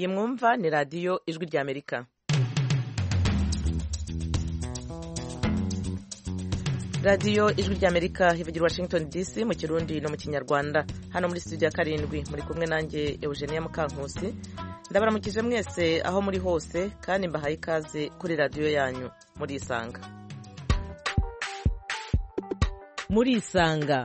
iyi mwumva ni radiyo ijwi ry'Amerika. radiyo ijwi ry'Amerika ivugira Washington DC mu kirundi no mu kinyarwanda. Hano muri studio ya karindwi muri kumwe nanjye Eugenia Mukankusi. Ndabaramukije mwese aho muri hose kandi mbahaye ikaze kuri radiyo yanyu muri Isanga. Muri Isanga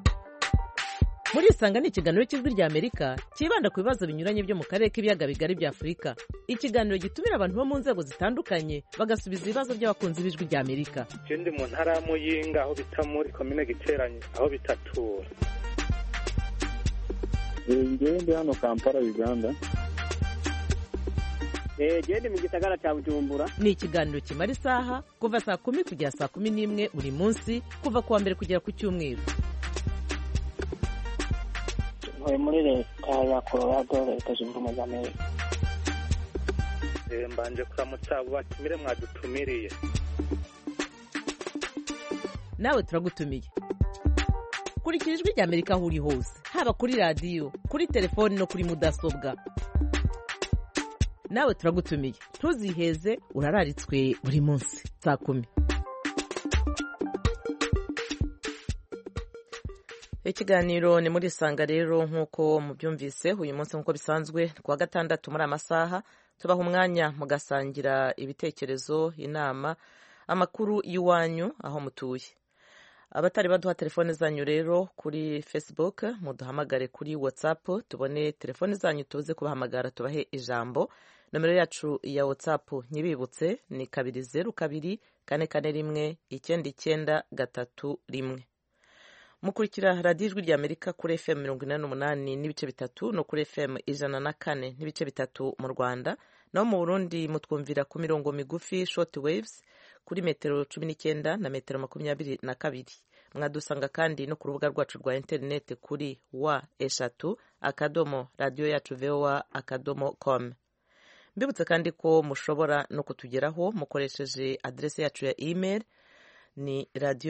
ni ikiganiro cy'ijwi ry'Amerika kibanda ku bibazo binyuranye byo mu karere k'ibiyaga bigari bya Afurika. Ikiganiro gitumira abantu bo mu nzego zitandukanye bagasubiza ibibazo by'abakunzi b'ijwi ry'Amerika. Ndi mu ntara ya Muyinga aho bita muri komine Giteranye aho bitatura. Ndi hano Kampala Uganda. Ndi mu gisagara cya Bujumbura. Ni ikiganiro kimara isaha kuva saa 10 kugera saa 11 buri munsi kuva kuwa mbere kugera ku cyumweru. Muri leta ya Colorado leta zunze ubumwe za Amerika. Mbanje kuramutsa batumire mwadutumiriye. Nawe turagutumiye. Kurikira ijwi ry'Amerika aho uri hose, haba kuri radiyo, kuri telefoni no kuri mudasobwa. Nawe turagutumiye. Ntuziheze, urararitswe buri munsi saa 10. Ikiganiro ni muri Isanga rero nk'uko mubyumvise uyu munsi nk'uko bisanzwe kuwa gatandatu muri amasaha tubaha umwanya mugasangira ibitekerezo, inama, amakuru y'iwanyu aho mutuye. Abatari baduha telefone zanyu rero kuri Facebook muduhamagare kuri WhatsApp tubone telefone zanyu tuze kubahamagara tubahe ijambo. Nomero yacu ya WhatsApp nyibibutse ni 202441993. Mukurikira radiyo ijwi ry'Amerika kuri FM 88 n'ibice bitatu no kuri FM 104 n'ibice bitatu mu Rwanda. Naho mu Burundi mutwumvira ku mirongo migufi short waves kuri metero 19 na metero 22. Mwadusanga kandi no ku rubuga rwacu rwa internet kuri wa@radioyacu.voa.com. Mbibutse kandi ko mushobora no kutugeraho mukoresheje adresse yacu ya email ni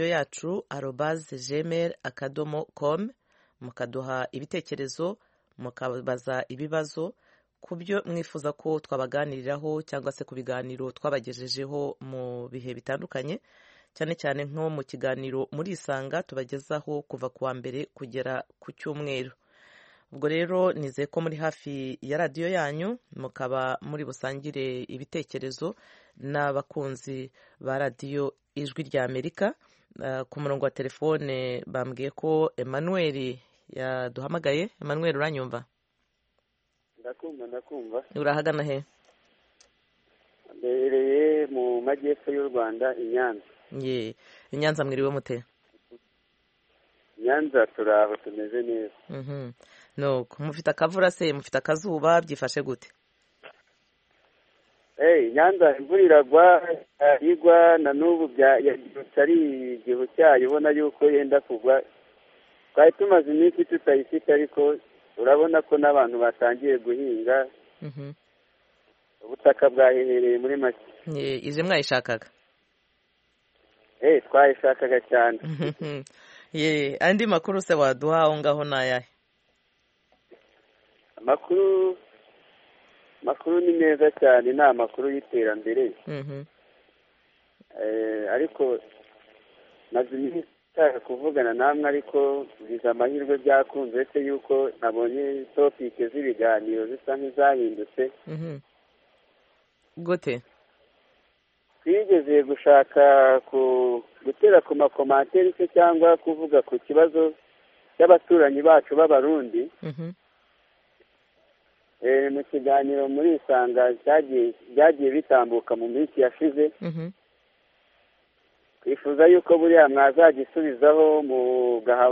radioyacu@gmail.com. mukaduha ibitekerezo, mukabaza ibibazo kubyo mwifuza ko twabaganiriraho cyangwa se ku biganiro twabagejejeho mu bihe bitandukanye, cyane cyane nko mu kiganiro muri Isanga tubagezaho kuva kuwa mbere kugera ku cyumweru. Ubwo rero nizeye ko muri hafi ya radiyo yanyu mukaba muri busangire ibitekerezo n'abakunzi ba radiyo ijwi ry'Amerika. Ku murongo wa telefone bambwiye ko Emmanuel yaduhamagaye. Emmanuel, uranyumva? Ndakumva. Urahagana he? Mbereye mu majyepfo y'u Rwanda i Nyanza. I Nyanza mwiriwe mute? Nyanza turaho tumeze neza. Nuko mufite akavura se, mufite akazuba, byifashe gute? Nyanza imvura iragwa igwa na n'ubu byagirutse ari igihu cyayo ubona yuko yenda kugwa. Twari tumaze iminsi tutayifite ariko urabona ko n'abantu batangiye guhinga. Ubutaka bwahehereye muri make. Ize mwayishakaga? Twayishakaga cyane. Andi makuru se waduha aho ngaho nayahe? Makuru ni meza cyane, ni amakuru y'iterambere. Ariko maze iminsi nshaka kuvugana namwe ariko biza amahirwe byakunze se yuko nabonye topike z'ibiganiro zisa nk'izahindutse. Gute? Twigeze gushaka gutera ku makomantere se cyangwa kuvuga ku kibazo cy'abaturanyi bacu b'Abarundi. Mu kiganiro muri Isanga byagiye bitambuka mu minsi yashize. Twifuza yuko buriya mwazagisubizaho mugaha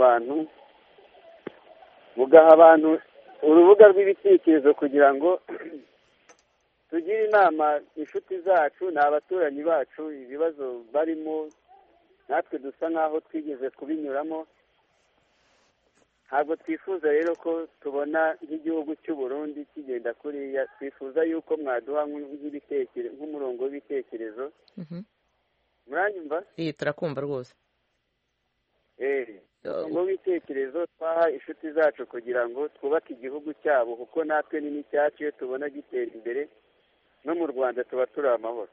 abantu urubuga rw'ibitekerezo kugira ngo tugire inama inshuti zacu n'abaturanyi bacu ibibazo barimo natwe dusa nk'aho twigeze kubinyuramo. Ntabwo twifuza rero ko tubona nk'igihugu cy'u Burundi kigenda kuriya. Twifuza yuko mwaduha nk'umurongo w'ibitekerezo. Muranyumva? Turakumva rwose. umurongo w'ibitekerezo twaha inshuti zacu kugira ngo twubake igihugu cyabo, kuko natwe ni n'icyacu. Iyo tubona gitera imbere no mu Rwanda tuba turi amahoro.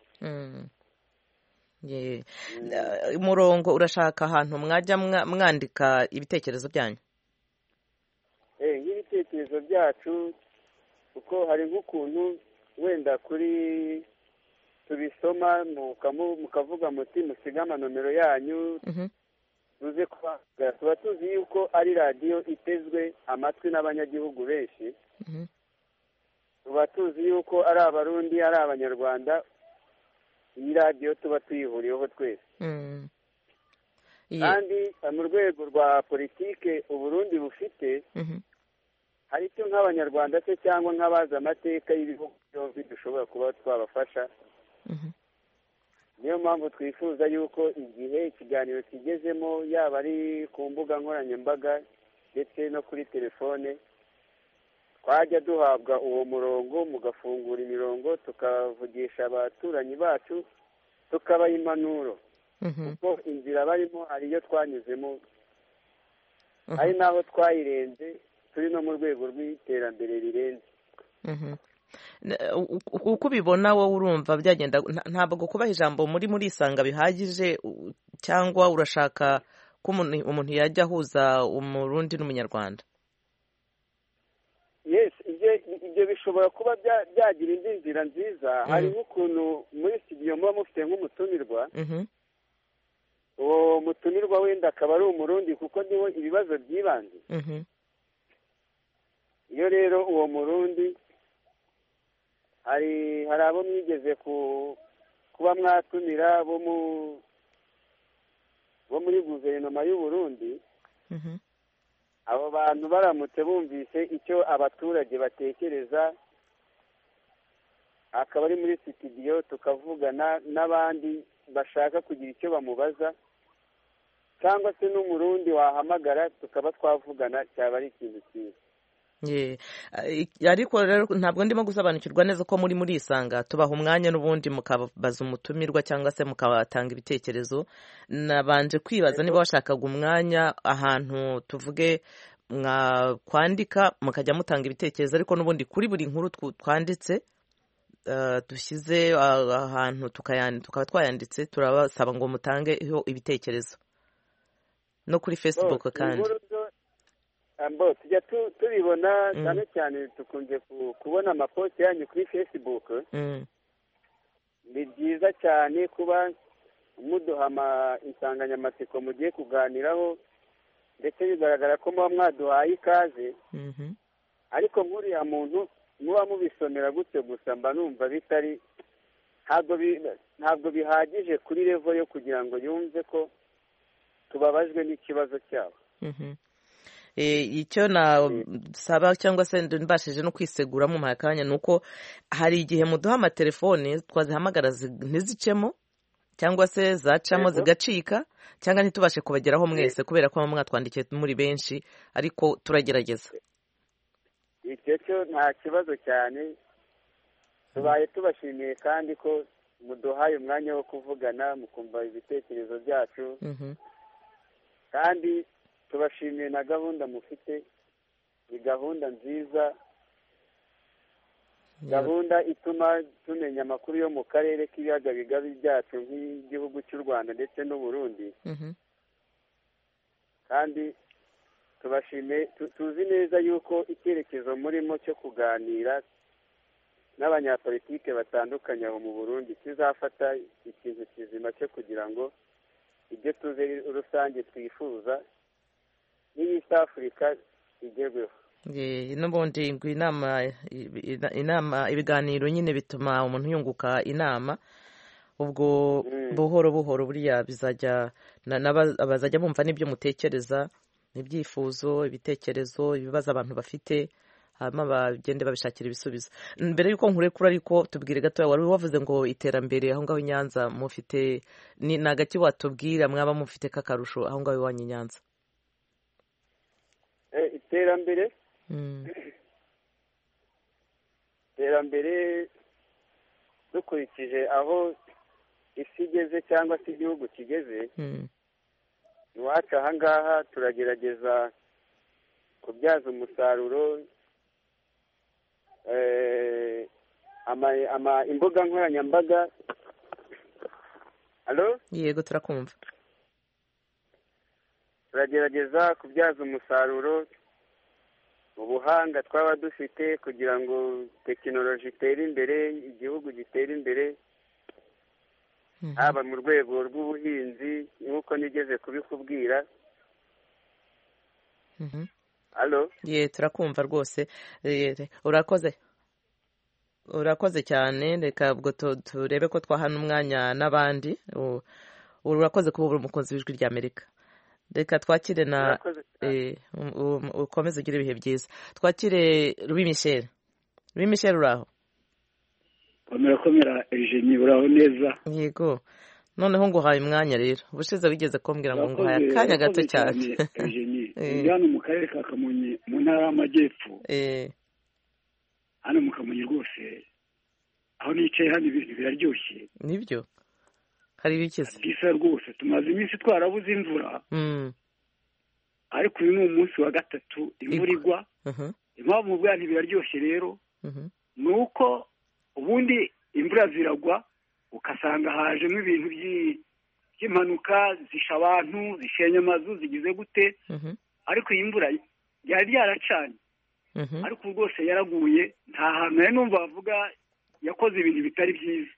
umurongo urashaka ahantu mwajya mwandika ibitekerezo byanyu? Nk'ibitekerezo byacu, kuko hari nk'ukuntu wenda kuri tubisoma mukavuga muti musige amanomero yanyu tuze kubahamagara. tuba tuzi yuko ari radiyo itezwe amatwi n'abanyagihugu benshi. tuba tuzi yuko ari abarundi, ari abanyarwanda. iyi radiyo tuba tuyihuriyeho twese. kandi mu rwego rwa politike uburundi bufite, hari icyo nk'abanyarwanda se cyangwa nk'abazi amateka y'ibihugu byombi dushobora kuba twabafasha. niyo mpamvu twifuza yuko igihe ikiganiro kigezemo, yaba ari ku mbuga nkoranyambaga ndetse no kuri telefone, twajya duhabwa uwo murongo, mugafungura imirongo tukavugisha abaturanyi bacu, tukabaha impanuro. kuko inzira barimo hari iyo twanyuzemo, ari naho twayirenze, turi no mu rwego rw'iterambere rirenze. uko ubibona wowe urumva byagenda, ntabwo kubaha ijambo muri isanga bihagije, cyangwa urashaka ko umuntu yajya ahuza umurundi n'umunyarwanda? yes, ibyo bishobora kuba byagira indi nzira nziza. hari nk'ukuntu muri studio muba mufite nk'umutumirwa, uwo mutumirwa wenda akaba ari umurundi kuko niwe ibibazo byibanze. iyo rero uwo murundi hari abo mwigeze kuba mwatumira bo muri guverinoma y'u Burundi, abo bantu baramutse bumvise icyo abaturage batekereza, akaba ari muri studio tukavugana n'abandi bashaka kugira icyo bamubaza, cyangwa se n'umurundi wahamagara tukaba twavugana, cyaba ari ikintu cyiza. ariko rero ntabwo ndimo gusobanukirwa neza ko muri isanga tubaha umwanya n'ubundi mukabaza umutumirwa cyangwa se mukabatanga ibitekerezo. nabanje kwibaza niba washakaga umwanya ahantu tuvuge mwakwandika mukajya mutanga ibitekerezo, ariko n'ubundi kuri buri nkuru twanditse dushyize ahantu tukaba twayanditse, turabasaba ngo mutangeho ibitekerezo no kuri Facebook. kandi tujya tubibona cyane cyane, dukunze kubona amaposti yanyu kuri Facebook. ni byiza cyane kuba muduha insanganyamatsiko mugiye kuganiraho, ndetse bigaragara ko muba mwaduhaye ikaze. ariko nk'uriya muntu muba mubisomera gutyo gusa, mba numva bitari, ntabwo bihagije kuri level yo kugira ngo yumve ko tubabajwe n'ikibazo cyabo. icyo nasaba cyangwa se mbashije no kwisegura mu akanya ni uko hari igihe muduha amatelefoni twazihamagara ntizicemo, cyangwa se zacamo zigacika, cyangwa ntitubashe kubageraho mwese kubera ko mwatwandikiye muri benshi, ariko turagerageza. icyo cyo nta kibazo cyane. tubaye tubashimiye kandi ko muduhaye umwanya wo kuvugana mukumva ibitekerezo byacu, kandi tubashimiye na gahunda mufite. ni gahunda nziza, gahunda ituma tumenya amakuru yo mu karere k'ibiyaga bigari byacu nk'igihugu cy'u Rwanda ndetse n'u Burundi. kandi tubashimiye, tuzi neza yuko icyerekezo murimo cyo kuganira n'abanyapolitike batandukanye aho mu Burundi kizafata ikintu kizima cyo kugira ngo ibyo tuzi rusange twifuza n'East Africa igerweho. n'ubundi inama ibiganiro nyine bituma umuntu yunguka inama, ubwo buhoro buhoro buriya bizajya bazajya bumva n'ibyo mutekereza, ibyifuzo, ibitekerezo, ibibazo abantu bafite, hanyuma bagende babishakira ibisubizo. mbere y'uko nkurekura ariko tubwire gato, wari wavuze ngo iterambere aho ngaho i Nyanza mufite ni agaki watubwira mwaba mufite k'akarusho aho ngaho iwanyu i Nyanza? iterambere dukurikije aho isi igeze cyangwa se igihugu kigeze, iwacu aha ngaha turagerageza kubyaza umusaruro imbuga nkoranyambaga. Halo? Yego turakumva. Turagerageza kubyaza umusaruro ubuhanga twaba dufite kugira ngo tekinoloji itere imbere, igihugu gitere imbere, haba mu rwego rw'ubuhinzi nk'uko nigeze kubikubwira. Halo? Turakumva rwose. Urakoze cyane. Reka ubwo turebe ko twahana umwanya n'abandi. Urakoze kuba uri umukunzi w'ijwi ry'Amerika. Reka twakire na ukomeze ugire ibihe byiza. Twakire Louis Michel. Louis Michel uraho? Komera Eugenie, uraho neza? Yego. Noneho nguhaye umwanya rero. Ubushize wigeze kumbwira ngo nguhaye akanya gato cyane. Eugenie, ndi hano mu karere ka Kamonyi mu ntara y'Amajyepfo. Hano mu Kamonyi rwose aho nicaye hano ibintu biraryoshye. Nibyo? Hari bikize? Bisa rwose tumaze iminsi twarabuze imvura. Ariko uyu ni umunsi wa gatatu imvura igwa. Impamvu ubwa ntibiraryoshye rero ni uko ubundi imvura ziragwa ukasanga hajemo ibintu by'impanuka zisha abantu, zishenya amazu, zigize gute. Ariko iyi mvura yari yaracanye. Ariko rwose yaraguye, nta hantu rero numva bavuga yakoze ibintu bitari byiza.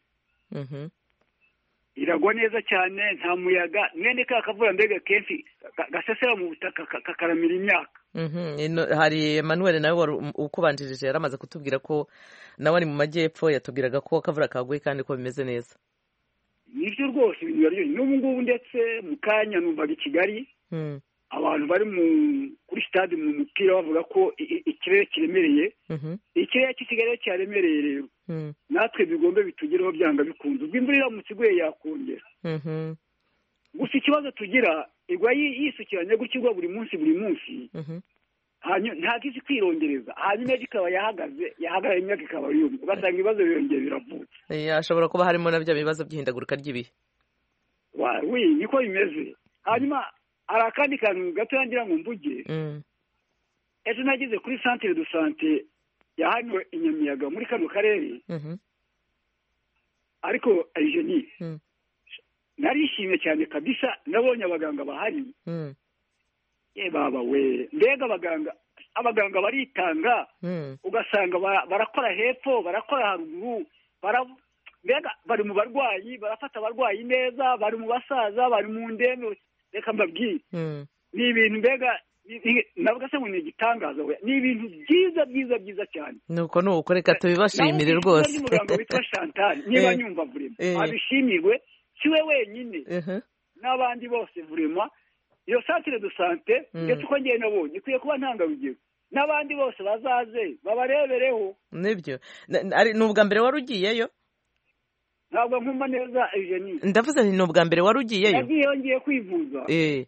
Iragwa neza cyane, nta muyaga, mwene ka kavura mbega kenshi gasesera mu butaka kakaramira imyaka. Hari Emmanuel nawe ukubanjirije yaramaze kutubwira ko nawe ari mu majyepfo, yatubwiraga ko akavura kaguye kandi ko bimeze neza. Nibyo rwose ibintu biraryoshye. N'ubu ngubu ndetse mu kanya numvaga i Kigali abantu bari kuri stade mu mupira bavuga ko ikirere kiremereye. Ikirere cy'Ikigali cyaremereye rero. Natwe bigombe bitugeraho byanga bikunze. Ubwo imvura iramutse iguye yakongera. Gusa ikibazo tugira igwa yisukiranye gukigwa buri munsi. Hanyuma ntabwo izi kwirongereza. Hanyuma ikaba yahagarara imyaka ikaba yumye. Ugasanga ibibazo birongera biravutse. Ashobora kuba harimo nabyo bibazo by'ihindagurika ry'ibihe. Niko bimeze. Hanyuma hari akandi kantu gato yangira ngo mvuge. Ejo nagize kuri centre de santé ya hano i Nyamiyaga muri kano karere. Ariko Eugenie, narishimye cyane kabisa, nabonye abaganga bahari. Baba we, mbega abaganga baritanga, ugasanga barakora hepfo, barakora haruguru, mbega bari mu barwayi, barafata abarwayi neza, bari mu basaza, bari mu ndembe. Reka mbabwire, ni ibintu mbega navuga se ngo ni igitangaza, ni ibintu byiza cyane. Nuko reka tubibashimire rwose. Umuganga witwa Chantal niba nyumva vurema abishimirwe, si we wenyine n'abandi bose vurema. Iyo centre de santé ndetse uko ngiye nabonye ikwiye kuba ntangarugero, n'abandi bose bazaze babarebereho. Nibyo. Ni ubwa mbere wari ugiyeyo? Ntabwo nkumva neza Eugenie. Ndavuze nti ni ubwa mbere wari ugiyeyo? Nagiyeyo ngiye kwivuza.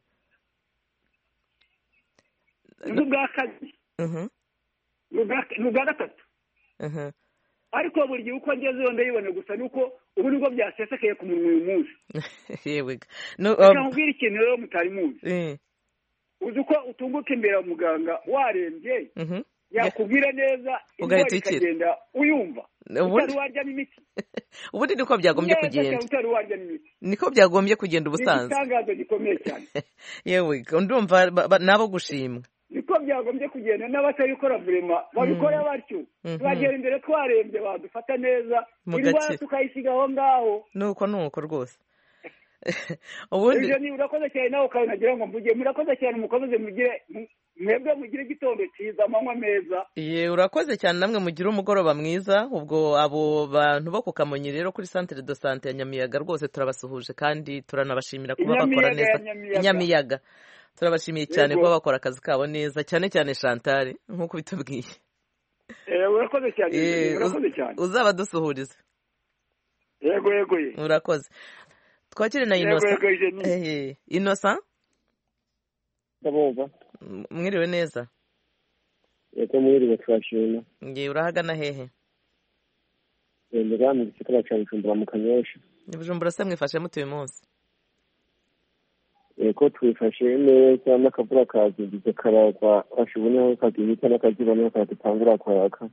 Ni ubwa kabiri. Ni ubwa gatatu. Ariko buri gihe uko ngezeyo ndayibona, gusa nuko ubu nibwo byasesekeye ku munwa uyu munsi. Yewe. Reka nkubwire ikintu rero mutari muzi. Uzi uko utunguka imbere ya muganga warembye, yakubwira neza indwara ikagenda uyumva utari warya n'imiti. Ubundi niko byagombye kugenda. Utari warya n'imiti. Niko byagombye kugenda ubusanzwe. Ni igitangazo gikomeye cyane. Yewe, ndumva nabo gushimwa. Niko byagombye kugenda, n'abatabikora vurema babikora batyo. Twagera imbere twarembye badufata neza, indwara tukayisiga aho ngaho. Nuko rwose. Ubundi ni urakoze cyane nawe ukanagira ngo mvuge, murakoze cyane, mukomeze mugire mwebwe mugire igitondo cyiza, amanywa meza. Urakoze cyane, namwe mugire umugoroba mwiza. Ubwo abo bantu bo ku Kamonyi rero kuri centre de santé ya Nyamiyaga rwose turabasuhuje kandi turanabashimira kuba bakora neza. Nyamiyaga turabashimiye cyane kuba bakora akazi kabo neza, cyane Chantal nk'uko bitubwiye. Urakoze cyane. Uzaba dusuhuriza. Yego. Urakoze. Twakire na Innocent. Innocent? Ndabumva. Mwiriwe neza? Yego mwiriwe, twashima. Urahagana hehe? Mu gisagara cya Bujumbura mu Kanyosha. Bujumbura se mwifashe mute uyu munsi? ko twifashe neza n'akavura kazingize karagwa bashiboneho kagihita n'akazuba niho kadutangura kwaka.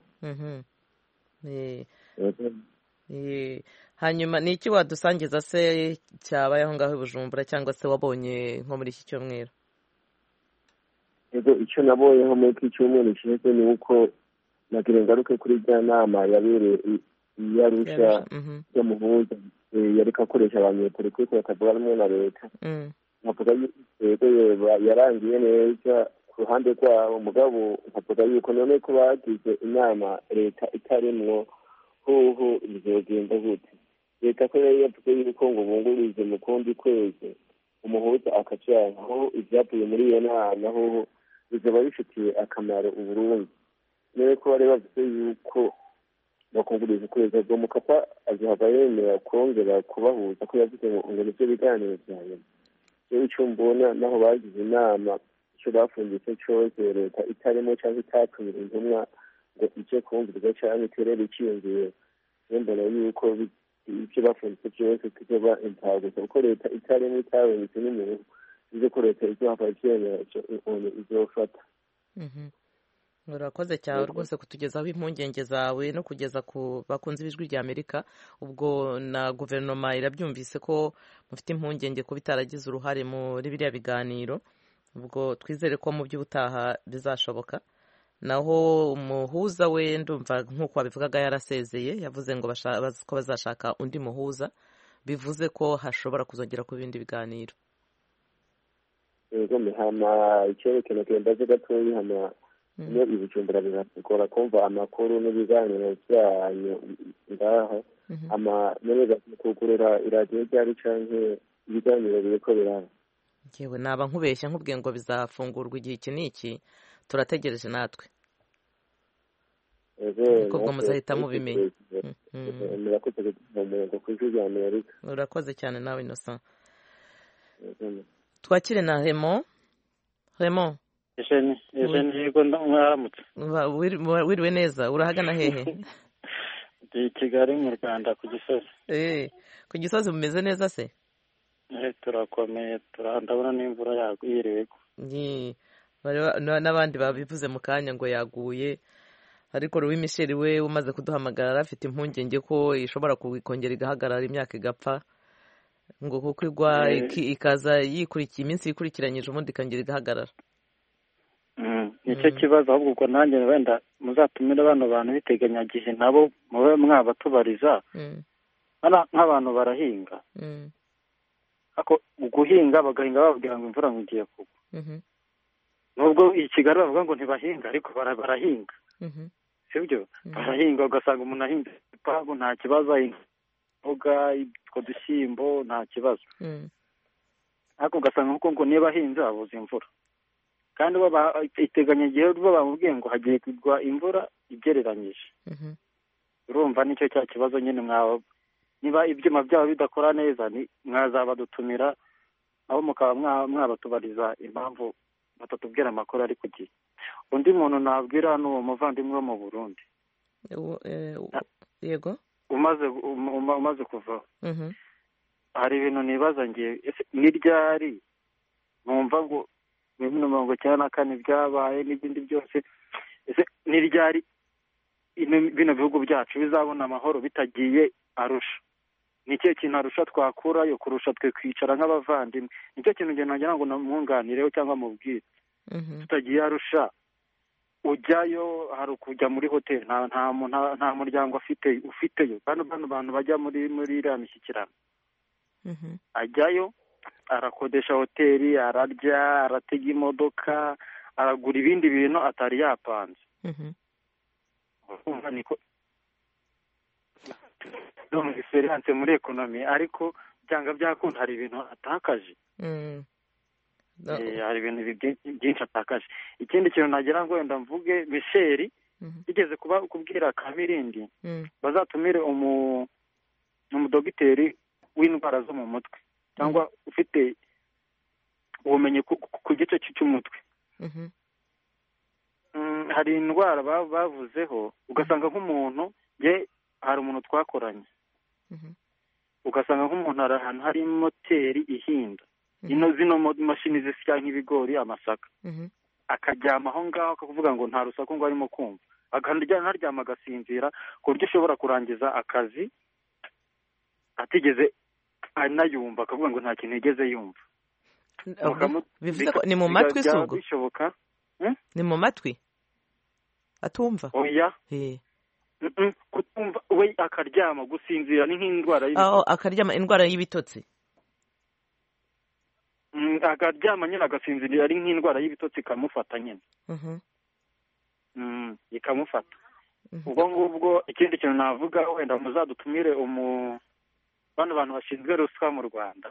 Hanyuma ni iki wadusangiza se cyabayeho ngaho i Bujumbura cyangwa se wabonye nko muri iki cyumweru? Yego, icyo naboyeho muri iki cyumweru gishize ni uko nagira ngaruke kuri rya nama yabereye i Arusha y'umuhuza yariko akoresha abanyepolitiki bakavuga rumwe na leta. Nkavuga yuko yarangiye neza ku ruhande rwabo, mugabo nkavuga yuko none ko bagize inama leta itarimwo hoho bizogenda gute? Leta ko yari yavuze yuko ngo bungurize mu kundi kwezi umuhuza akacanka aho ibyavuye muri iyo nama hoho bizoba bifitiye akamaro Uburundi. Niyo ko bari bavuze yuko bakunguriza ukwezi ubwo Mukapa azohava yemera kongera kubahuza ko yavuze ngo nivyo biganiro vya nyuma. Rero icyo mbona naho bagize inama icyo bafunditse cyose leta itarimo cyangwa itatumira intumwa ngo ije kumviriza cyangwa iterere ikiyongera, mbona yuko ibyo bafunditse byose kizoba impfagusa kuko leta itarimo itabonetse n'umuntu izo ko leta izohava ivyemezo izofata. Urakoze cyane rwose kutugezaho impungenge zawe no kugeza ku bakunzi b'ijwi rya Amerika. Ubwo na guverinoma irabyumvise ko mufite impungenge ko bitaragize uruhare muri biriya biganiro, ubwo twizere ko mu by'ubutaha bizashoboka. Naho umuhuza we ndumva nk'uko wabivugaga yarasezeye, yavuze ngo ko bazashaka undi muhuza, bivuze ko hashobora kuzongera ku bindi biganiro. Yego, hama icyerekeno kendaze gatoyi hama iyo Bujumbura birakora kumva amakuru n'ibiganiro byanyu ngaho neza kugurura iradiyo ryari canke ibiganiro biriko biraba. Yewe naba nkubeshya nkubwiye ngo bizafungurwa igihe iki n'iki, turategereje natwe ubwo muzahita mubimenya. Urakoze cyane nawe Innocent. Twakire na Raymond. Yego mwaramutse. Wiriwe neza, urahagana hehe? Ndi Kigali mu Rwanda ku Gisozi. Ku Gisozi mumeze neza se? Turakomeye, ndabona n'imvura yagwiriwe. N'abandi babivuze mu kanya ngo yaguye, ariko Louis Michel we umaze kuduhamagara afite impungenge ko ishobora kongera igahagarara imyaka igapfa, ngo kuko igwa ikaza yikurikiye iminsi yikurikiranyije ubundi ikongera igahagarara. Nicyo kibazo, ahubwo ubwo nanjye wenda muzatumire bano bantu biteganyagihe nabo mube mwabatubariza. Nk'abantu barahinga, ariko guhinga bagahinga bababwira ngo imvura ngiye kugwa. Nubwo i Kigali bavuga ngo ntibahinga ariko barahinga, sibyo? Barahinga ugasanga umuntu ahinze ipagu nta kibazo, imboga, utwo dushyimbo nta kibazo, ariko ugasanga ngo niba ahinze abuze imvura, kandi iteganyagihe bo bamubwiye ngo hagiye kugwa imvura igereranyije. Urumva nicyo cya kibazo nyine, niba ibyuma byabo bidakora neza mwazabadutumira aho mukaba mwabatubariza impamvu batatubwira amakuru ari ku gihe. Undi muntu nabwira ni uwo muvandimwe wo mu Burundi. Yego, umaze kuvaho. Hari ibintu nibaza ngiye, ni ryari numva ngo 1994 byabaye n'ibindi byose, ni ryari bino bihugu byacu bizabona amahoro bitagiye Arusha? Ni cyo kintu Arusha twakurayo kurusha twe kwicara nk'abavandimwe? Nicyo kintu nge nagira ngo namwunganireho cyangwa mubwire. Tutagiye Arusha, ujyayo hari ukujya muri hoteli, nta muryango ufiteyo, kandi bano bantu bajya muri iriya mishyikirano, ajyayo arakodesha hoteli, ararya, aratega imodoka, aragura ibindi bintu atari yapanze. Mu experience muri ekonomi, ariko byanga byakunda hari ibintu atakaje. Hari ibintu byinshi atakaje. Ikindi kintu nagira ngo wenda mvuge, Michel igeze kubwira Kamirindi bazatumire umudogiteri w'indwara zo mu mutwe cyangwa ufite ubumenyi ku gice cy'umutwe. Hari indwara bavuzeho ugasanga nk'umuntu, hari umuntu twakoranye, ugasanga nk'umuntu hari ahantu hari moteri ihinda, zino mashini zisya nk'ibigori amasaka akaryama aho ngaho akavuga ngo nta rusaku ngo arimo kumva akaryama agasinzira ku buryo ushobora kurangiza akazi atigeze anayumva akavuga ngo nta kintu yigeze yumva. Bivuze ko ni mu matwi se ubwo bishoboka ni mu matwi atumva oya kutumva we akaryama gusinzira ni nk'indwara akaryama indwara y'ibitotsi akaryama nyine agasinzira ari nk'indwara y'ibitotsi ikamufata nyine ikamufata ubwo ngubwo ikindi kintu navuga wenda muzadutumire bano bantu bashinzwe ruswa mu Rwanda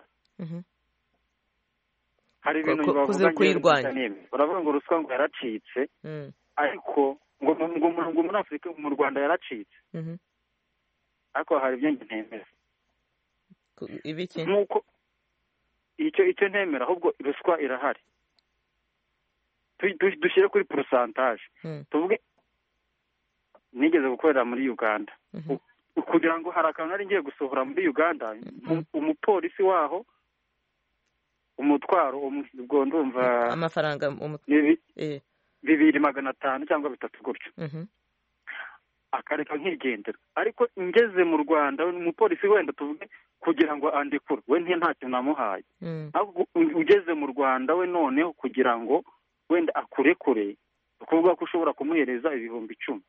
hari ibintu bavuga baravuga ngo ruswa ngo yaracitse ariko ngo muri Afurika mu Rwanda yaracitse ariko hari ibyo ntemera ibiki nk'uko icyo ntemera ahubwo ruswa irahari dushyire kuri porosantaje tuvuge nigeze gukorera muri Uganda kugira ngo hari akantu nari ngiye gusohora muri Uganda umupolisi waho umutwaro ubwo ndumva amafaranga 2,500 cyangwa 3 gutyo akareka nkigendera ariko ngeze mu Rwanda umupolisi wenda tuvuge kugira ngo andikure we nta kintu namuhaye ugeze mu Rwanda we noneho kugira ngo wenda akurekure ukuvuga ko ushobora kumuhereza 10,000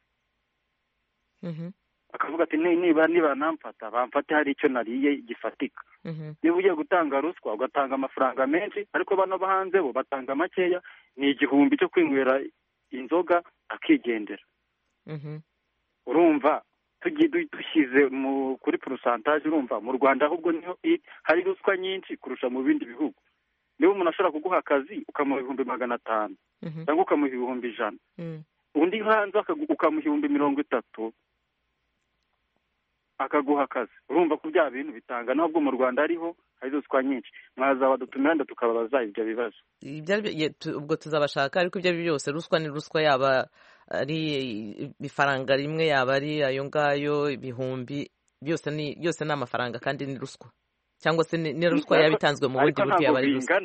akavuga ati niba namfata bamfate hari icyo nariye gifatika niba ugiye gutanga ruswa ugatanga amafaranga menshi ariko bano bahanze bo batanga makeya ni 1,000 cyo kwinywera inzoga akigendera urumva dushyize kuri porosantaje urumva mu Rwanda ahubwo niho hari ruswa nyinshi kurusha mu bindi bihugu. Niba umuntu ashobora kuguha akazi ukamuha 500 cyangwa ukamuha 100 undi hanze ukamuha 30 akaguha akazi urumva ko bya bintu bitanga nubwo mu Rwanda ariho hari ruswa nyinshi mwazabadutumira tukababaza ibyo bibazo ubwo tuzabashaka ariko ibyo byose ruswa ni ruswa yaba ari ifaranga rimwe yaba ari ayo ngayo 1,000 byose ni amafaranga kandi ni ruswa cyangwa se ni ruswa yabitanzwe mu bundi buryo yaba ari ruswa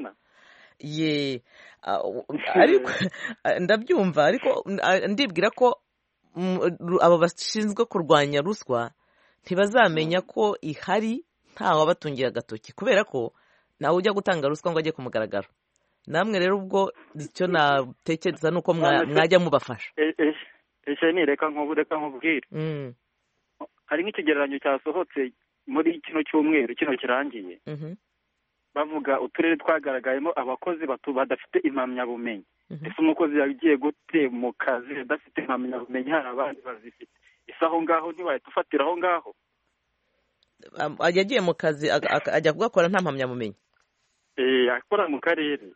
ariko ndabyumva ariko ndibwira ko abo bashinzwe kurwanya ruswa ntibazamenya ko ihari nta wabatungira agatoki kubera ko nawe ujya gutanga ruswa ngo ajye ku mugaragaro. Namwe rero ubwo icyo natekereza nuko mwajya mubafasha. Reka nkubwire hari nk'ikigereranyo cyasohotse muri kino cyumweru kino kirangiye bavuga uturere twagaragayemo abakozi badafite impamyabumenyi. Ese umukozi yagiye gute mu kazi adafite impamyabumenyi hari abandi bazifite isa aho ngaho ntiwahita ufatira aho ngaho yagiye mu kazi ajya kugakora nta mpamyabumenyi akora mu karere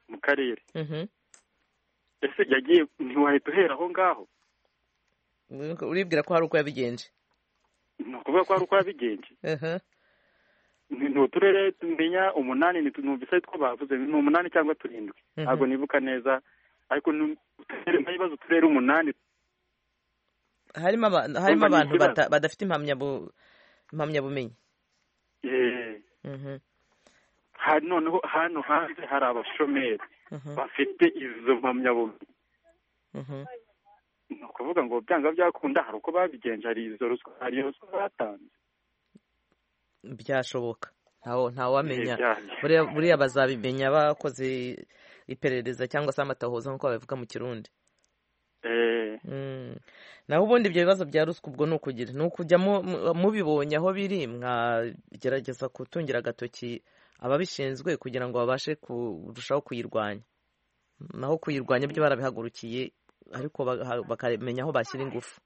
ese yagiye ntiwahita uhera aho ngaho uribwira ko hari uko yabigenje ni ukuvuga ko hari uko yabigenje ni uturere tumenya 8 numvise two bavuze ni 8 cyangwa 7 ntabwo nibuka neza ariko n'ibibazo uturere 8 harimo abantu badafite impamyabumenyi noneho hano hanze hari abashomeri bafite izo mpamyabumenyi ni ukuvuga ngo byanga byakunda hari uko babigenje hari izo ruswa batanze byashoboka ntawamenya buriya bazabimenya bakoze iperereza cyangwa se amatahoza nk'uko babivuga mu Kirundi. Naho ubundi ibyo bibazo bya ruswa ubwo ni ukujya mubibonye aho biri mwagerageza gutungira agatoki ababishinzwe kugira ngo babashe kurushaho kuyirwanya. Naho kuyirwanya byo barabihagurukiye ariko bakamenya aho bashyira ingufu.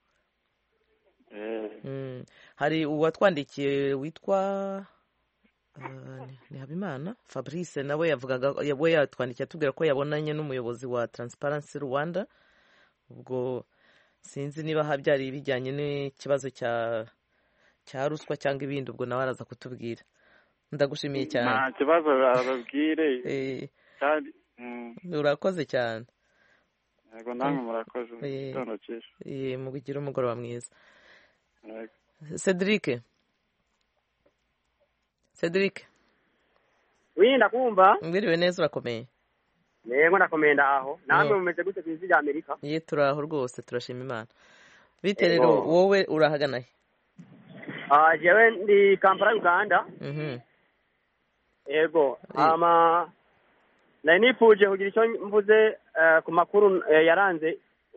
Hari uwatwandikiye witwa ni Habimana Fabrice nawe yatwandikiye atubwira ko yabonanye n'umuyobozi wa Transparency Rwanda. Ubwo sinzi niba byari bijyanye n'ikibazo cya ruswa cyangwa ibindi ubwo nawe araza kutubwira. Ndagushimiye cyane. Nta kibazo arababwire urakoze cyane. Yego namwe murakoze mugire umugoroba mwiza. Cedric winda kumva mwiriwe neza urakomeye yego ndakomeye ndaho namwe mumeze gute ku isi ya Amerika ye turaho rwose turashima Imana bite rero wowe urahagana he jewe ndi Kampala Uganda yego nari nifuje kugira icyo mvuze ku makuru yaranze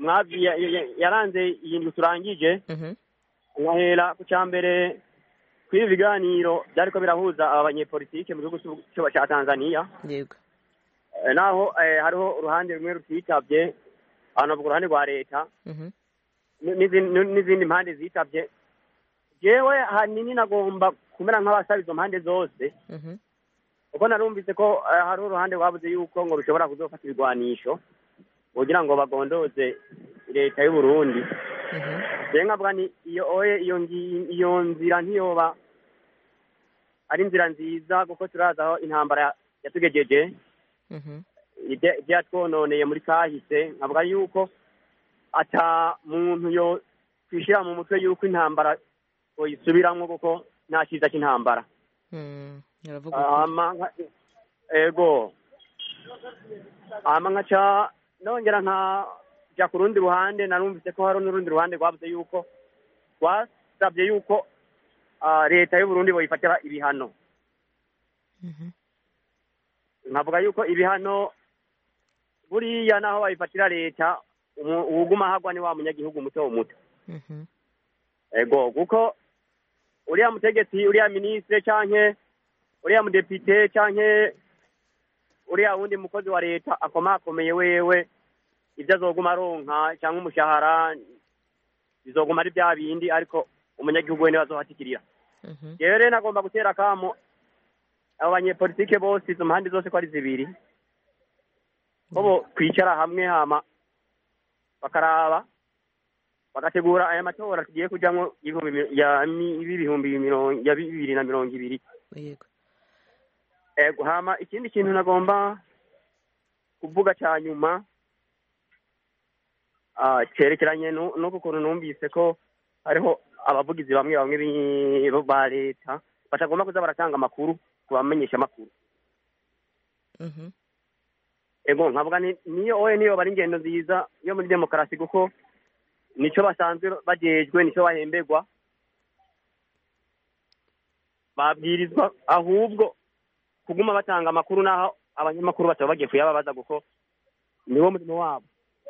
iyi ndwi turangije nkahera ku cyambere kw'ibi biganiro byariko birahuza abanyepolitike mu gihugu cya Tanzania yego naho hariho uruhande rumwe rutitabye abantu ku ruhande rwa leta n'izindi mpande zitabye jewe hanini nagomba kumera nk'abasaba izo mpande zose kuko narumvise ko hariho uruhande rwabuze yuko ngo rushobora kuzofata ibigwanisho kugira ngo bagondoze leta y'u Burundi nkavuga ni iyo nzira ntiyoba ari inzira nziza kuko turazi aho intambara yatugejeje ibyatwononeye muri kahise nkavuga yuko ata muntu yo kwishira mu mutwe yuko intambara oyisubiramwo kuko nta cyiza cy'intambara ego nkaca nongera nkajya ku rundi ruhande narumvise ko hari n'urundi ruhande rwavuze yuko rwasabye yuko leta y'u Burundi boyifatira ibihano nkavuga yuko ibihano buriya naho bayifatira leta uwuguma hagwa ni wa munyagihugu muto muto ego kuko uriya mutegetsi uriya ministre canke uriya mudepite canke uriya wundi mukozi wa leta akomakomeye wewe ibyo azoguma aronka cyangwa umushahara bizoguma ari bya bindi ariko umunyagihugu we bazohatikirira yewe rero nagomba gutera akamo abo banyepolitike bose izo mpande zose ko ari zibiri ko kwicara hamwe hama bakaraba bagategura aya matora tugiye kujyamo ibihumbi 2020 yego hama ikindi kintu nagomba kuvuga cya nyuma cyerekeranye no kukuntu numvise ko hariho abavugizi bamwe ba leta batagomba kuza baratanga amakuru ku bamenyesha amakuru ego nkavuga niyo bari ingendo nziza yo muri demokarasi kuko nicyo basanzwe bagejwe nicyo bahemberwa babwirizwa ahubwo kuguma batanga amakuru naho abanyamakuru bataba bagiye kuyababaza kuko niwo murimo wabo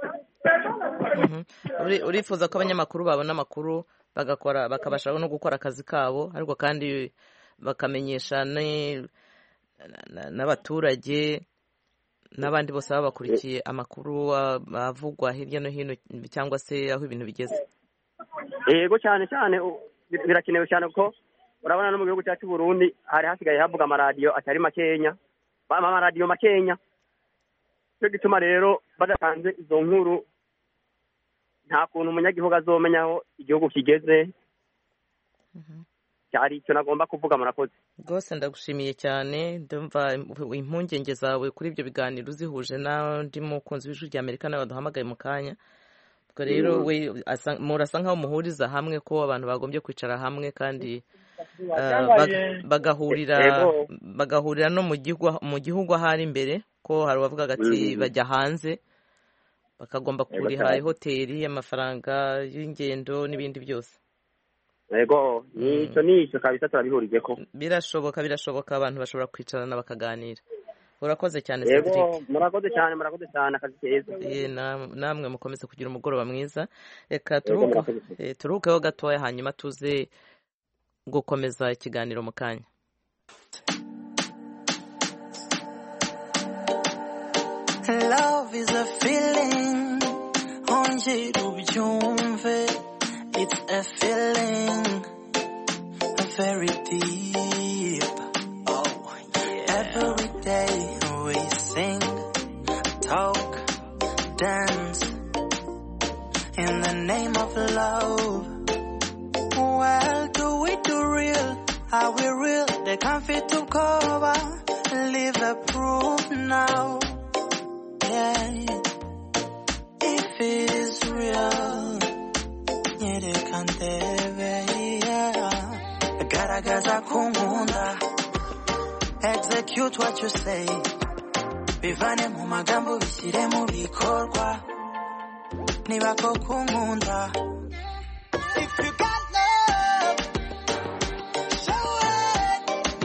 urifuza ko abanyamakuru babona amakuru bakabasha no gukora akazi kabo ariko kandi bakamenyesha n'abaturage n'abandi bose baba bakurikiye amakuru avugwa hirya no hino cyangwa se aho ibintu bigeze yego cyane cyane birakenewe cyane kuko urabona no mu gihugu cyacu Burundi hari hasigaye havuga amaradiyo atari makenya amaradiyo makenya cyo gituma rero badatanze izo nkuru nta kuntu umunyagihugu azomenya aho igihugu kigeze cyari icyo nagomba kuvuga murakoze rwose ndagushimiye cyane ndumva impungenge zawe kuri ibyo biganiro uzihuje n'undi mukunzi w'ijwi rya Amerika nawe waduhamagaye mu kanya ubwo rero murasa nk'aho muhuriza hamwe ko abantu bagombye kwicara hamwe kandi bagahurira no mu gihugu ahari imbere ko hari uwavugaga ati bajya hanze bakagomba kuriha hoteli amafaranga y'ingendo n'ibindi byose yego nicyo kabisa turabihurije ko birashoboka abantu bashobora kwicarana bakaganira urakoze cyane Cedric murakoze cyane akazi keza namwe mukomeze kugira umugoroba mwiza reka turuhukeho gatoya hanyuma tuze gukomeza ikiganiro mu kanya Love is a feeling ongera ubyumve it's a feeling very deep oh yeah every day we sing talk dance in the name of love well do we do real are we real they can't fit to cover live a proof now yeah if it is real yerekandebe yeah garagaza kunkunda execute what you say. Bivane mu magambo bishyire mu bikorwa. Niba koko unkunda. If you got love, show it.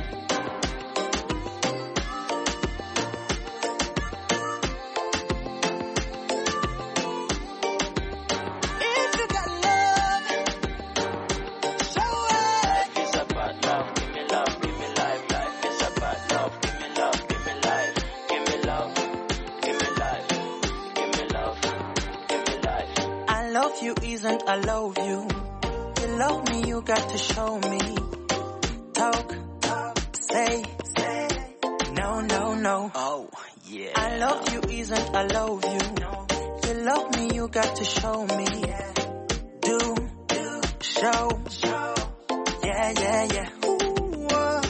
If you got love, show it. Life is about love. Give me love, give me life. Life is about love. Give me love, give me life. Give me love, give me life. Give me love, give me life. I love you isn't I love you. You love me, you got to show me. Talk, say, no, no, no. Oh, yeah. I love you isn't I love you. You love me, you got to show me. Do, show. Yeah, yeah, yeah. Ooh,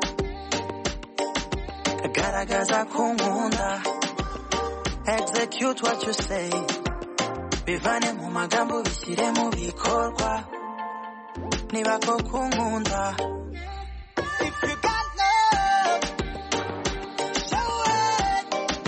Garagaza kunkunda. Execute what you say. Bivane mu magambo bishyire mu bikorwa. Niba koko unkunda. If you got love, show it.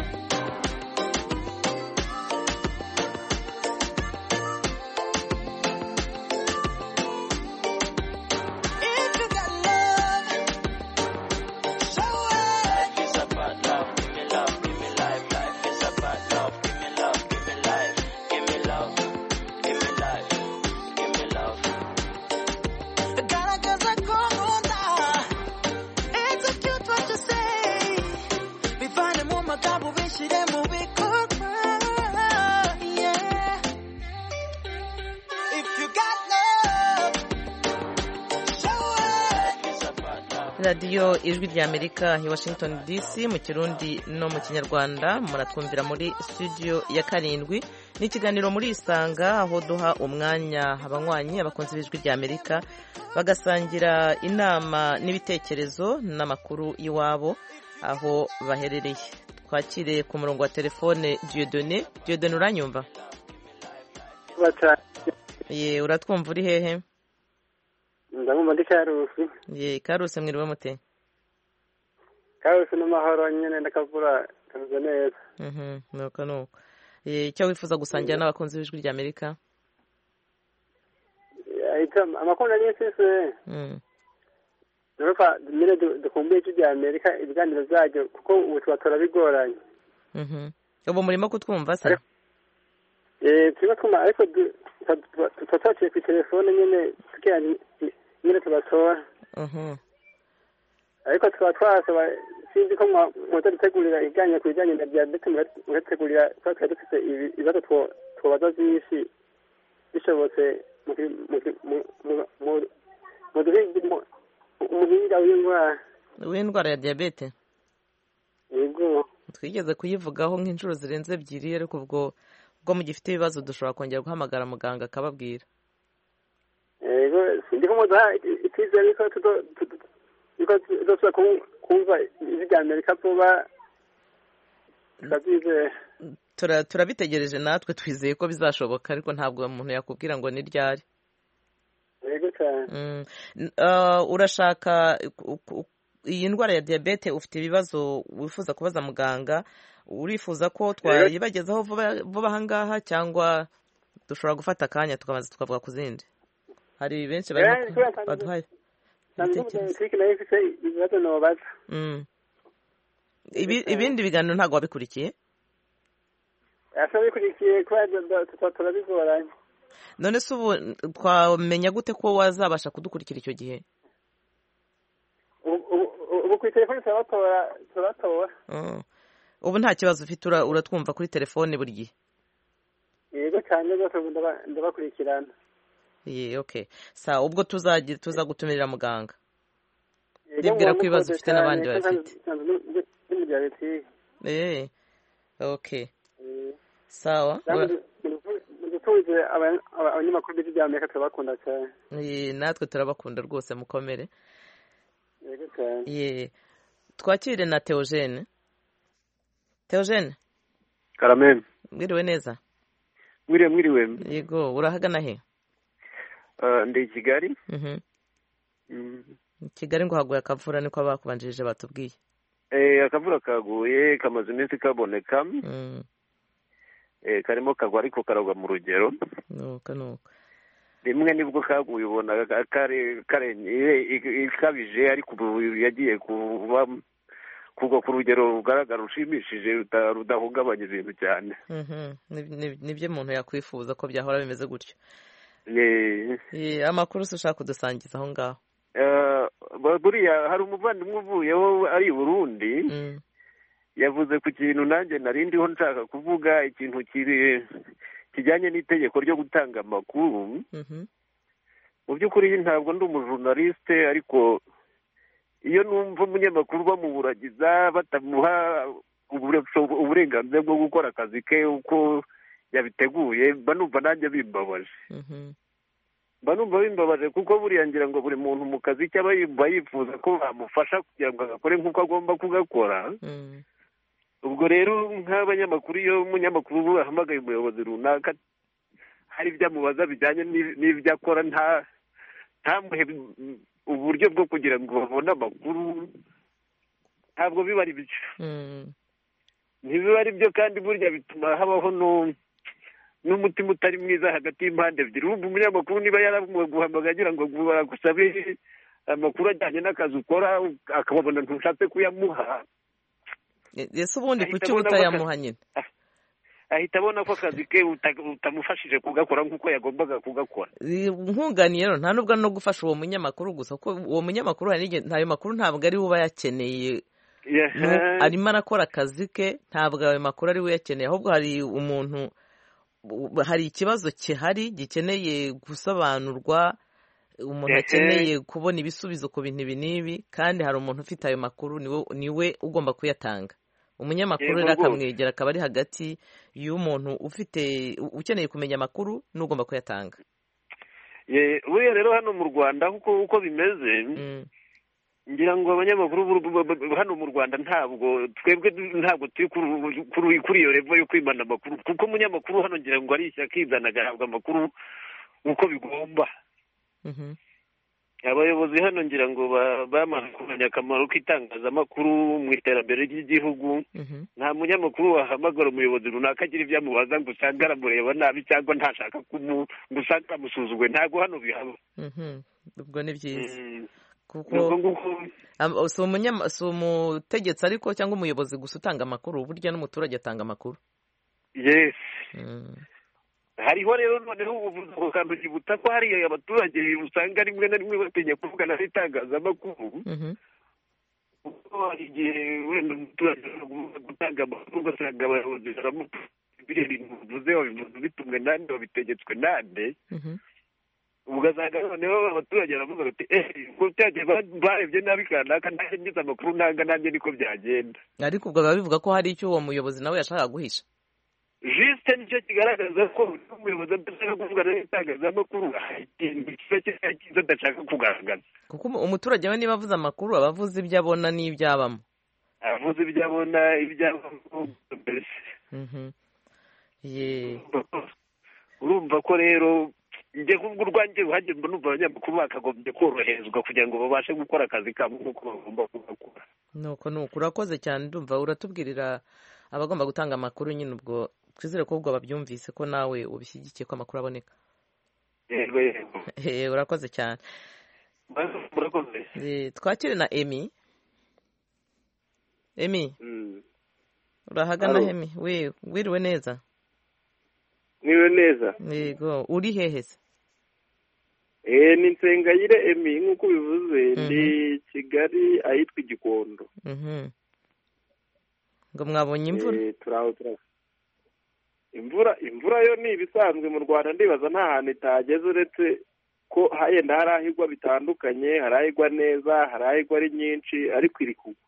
If you got love, show it. Life is about love. Give me love, give me life. Life is about love. Give me love, give me life. Give me love, give me life. Give me love. Garagaza kunkunda. Execute what you say. Bivane mu magambo bishyire mu bikorwa. Yeah. If you got love, show it. radiyo ijwi ry'Amerika i Washington DC mu Kirundi no mu Kinyarwanda. Muratwumvira muri studio ya 7. Ni ikiganiro muri Isanga aho duha umwanya abanywanyi abakunzi b'ijwi ry'Amerika bagasangira inama n'ibitekerezo n'amakuru iwabo aho baherereye. Twakire ku murongo wa telefone Dieudonné. Dieudonné, uranyumva? Ye, uratwumva uri hehe? Ndamumva ndi Karusi. Ye, Karusi mwiriwe mute? Karusi n'amahoro nyene ndakavura kameze neza. Nuko. Icyo wifuza gusangira n'abakunzi b'ijwi ry'Amerika? Amakuru ari sese. Nuko mire dukumbuye ijwi ry'Amerika ibiganiro byayo kuko ubu twatora bigoranye. Ubu murimo kutwumva se? Turimo twumva ariko tutaciye ku telefone nyene tukiya nyine tubatora. Ariko twasaba sinzi ko mwaza gutegurira iganye ku bijyanye na diabete mugategurira twakaba dufite ibibazo twobaza byinshi bishobotse umuhinga w'indwara ya diabete. Yego. Twigeze kuyivugaho nk'inshuro zirenze 2 ariko ubwo mugifite ibibazo dushobora kongera guhamagara muganga akababwira. Yego, ndiko mudaha icyizere ko tuzoshobora kumva ijwi ry'Amerika vuba. Turabitegereje natwe twizeye ko bizashoboka ariko ntabwo umuntu yakubwira ngo ni ryari. Yego cyane. Urashaka iyi ndwara ya diabete ufite ibibazo wifuza kubaza muganga, urifuza ko twayibagezaho vuba ahangaha cyangwa dushobora gufata akanya tukabanza tukavuga ku zindi? Hari benshi baduhaye ibindi biganiro ntabwo wabikurikiye? Bikurikiye kubera turabigoranye. None se ubu twamenya gute ko wazabasha kudukurikira icyo gihe? Ubu ku telefone turabatora. Ubu nta kibazo ufite, uratwumva kuri telefone buri gihe? Yego cyane rwose ndabakurikirana. Okay. Sawa, ubwo tuzagutumirira muganga. Bibwira ko ibibazo ufite n'abandi bafite. Okay. Sawa. Tuzi abanyamakuru b'ijwi ry'Amerika turabakunda cyane. Natwe turabakunda rwose, mukomere. Yego cyane. Twakire na Theogene. Theogene. Karameme. Mwiriwe neza? Mwiriwe. Yego, urahagana he? Ndi Kigali. Kigali ngo haguye akavura niko abakubanjirije batubwiye. Akavura kaguye kamaze iminsi kaboneka, karimo kagwa ariko karagwa mu rugero. Nuko rimwe nibwo kaguye ubona ikabije, ariko yagiye kugwa ku rugero rugaragara rushimishije rudahungabanya ibintu cyane. Nibyo umuntu yakwifuza ko byahora bimeze gutyo. Amakuru se ushaka kudusangiza aho ngaho? Buriya hari umuvandimwe uvuyeho ari i Burundi, yavuze ku kintu nanjye narindiho nshaka kuvuga, ikintu kijyanye n'itegeko ryo gutanga amakuru. Mu by'ukuri ntabwo ndi umujurnaliste, ariko iyo numva umunyamakuru bamuburagiza batamuha uburenganzira bwo gukora akazi ke uko yabiteguye, mba numva nanjye bimbabaje. Mba numva bimbabaje kuko buriya ngira ngo buri muntu mu kazi cye aba yumva yifuza ko bamufasha kugira ngo agakore nk'uko agomba kugakora. Ubwo rero nk'abanyamakuru, iyo umunyamakuru ahamagaye umuyobozi runaka hari ibyo amubaza bijyanye n'ibyo akora, ntamuhe uburyo bwo kugira ngo babone amakuru, ntabwo biba ari byo. Ntibiba ari byo, kandi burya bituma habaho n'umutima utari mwiza hagati y'impande ebyiri. Urumva umunyamakuru niba yaraguhamagaye agira ngo agusabe amakuru ajyanye n'akazi ukora, akababona ntushatse kuyamuha, ese ubundi kuki utayamuha nyine? ahita abona ko akazi ke utamufashije kugakora nk'uko yagombaga kugakora. Nkunganiye rero nta nubwo no gufasha uwo munyamakuru gusa, kuko uwo munyamakuru ntayo makuru ntabwo ari we uba yakeneye. Arimo arakora akazi ke, ntabwo ayo makuru ari we yakeneye, ahubwo hari umuntu, hari ikibazo gihari gikeneye gusobanurwa, umuntu akeneye kubona ibisubizo ku bintu ibi n'ibi, kandi hari umuntu ufite ayo makuru, niwe ugomba kuyatanga. Umunyamakuru rero akamwegera, akaba ari hagati y'umuntu ukeneye kumenya amakuru n'ugomba kuyatanga. Buriya rero hano mu Rwanda uko bimeze, ngira ngo abanyamakuru hano mu Rwanda twebwe ntabwo turi kuri iyo level yo kwimana amakuru, kuko umunyamakuru hano ngira ngo ari ishyaka izana agahabwa amakuru uko bigomba. Abayobozi hano ngira ngo bamaze kumenya akamaro k'itangazamakuru mu iterambere ry'igihugu. Nta munyamakuru wahamagara umuyobozi runaka agira ibyo amubaza ngo usanga aramureba nabi cyangwa ntashaka ngo usanga aramusuzuguye, ntabwo hano bihaba. Ubwo ni byiza, kuko si umutegetsi ariko cyangwa umuyobozi gusa utanga amakuru, burya n'umuturage atanga amakuru. Yes. Hariho rero noneho ubuvuzi bukandukira ko hari abaturage usanga rimwe na rimwe batinya kuvugana n'itangazamakuru. Kuko hari igihe wenda umuturage gutanga amakuru ugasanga abayobozi baramubwira ibintu bivuze bitumwe nande, wabitegetswe nande. Ugasanga noneho abaturage baravuga bati ko cyagiye barebye nabi kanaka, nanjye ngize amakuru nanga nanjye niko byagenda. Ariko ubwo biba bivuga ko hari icyo uwo muyobozi nawe yashakaga guhisha. Juste nicyo kigaragaza ko umuyobozi adashaka kuvugana n'itangazamakuru, ikintu kiba adashaka kugaragaza. Kuko umuturage we niba avuze amakuru aba avuze ibyo abona n'ibyo abamo. Avuze ibyo abona, ibyo abamo mbese. Urumva ko rero njye kubwo urwanjye ruhagije mba numva abanyamakuru bakagombye koroherezwa kugira ngo babashe gukora akazi kabo nk'uko bagomba kugakora. Nuko urakoze cyane, ndumva uratubwirira abagomba gutanga amakuru nyine, ubwo twizere ko ubwo babyumvise ko nawe ubishyigikiye ko amakuru aboneka. Urakoze cyane. Twakire na Emi. Urahagana Emi? Wiriwe neza? Niwe neza. Yego, uri hehe se? Ni Nsengayire Emi nk'uko bivuze, ndi Kigali ahitwa Igikondo. Ngo mwabonye imvura? Imvura yo ni ibisanzwe mu Rwanda, ndibaza nta hantu itageze, uretse ko henda hari ahigwa bitandukanye, hari ahigwa neza, hari ahigwa ari nyinshi, ariko iri kugwa.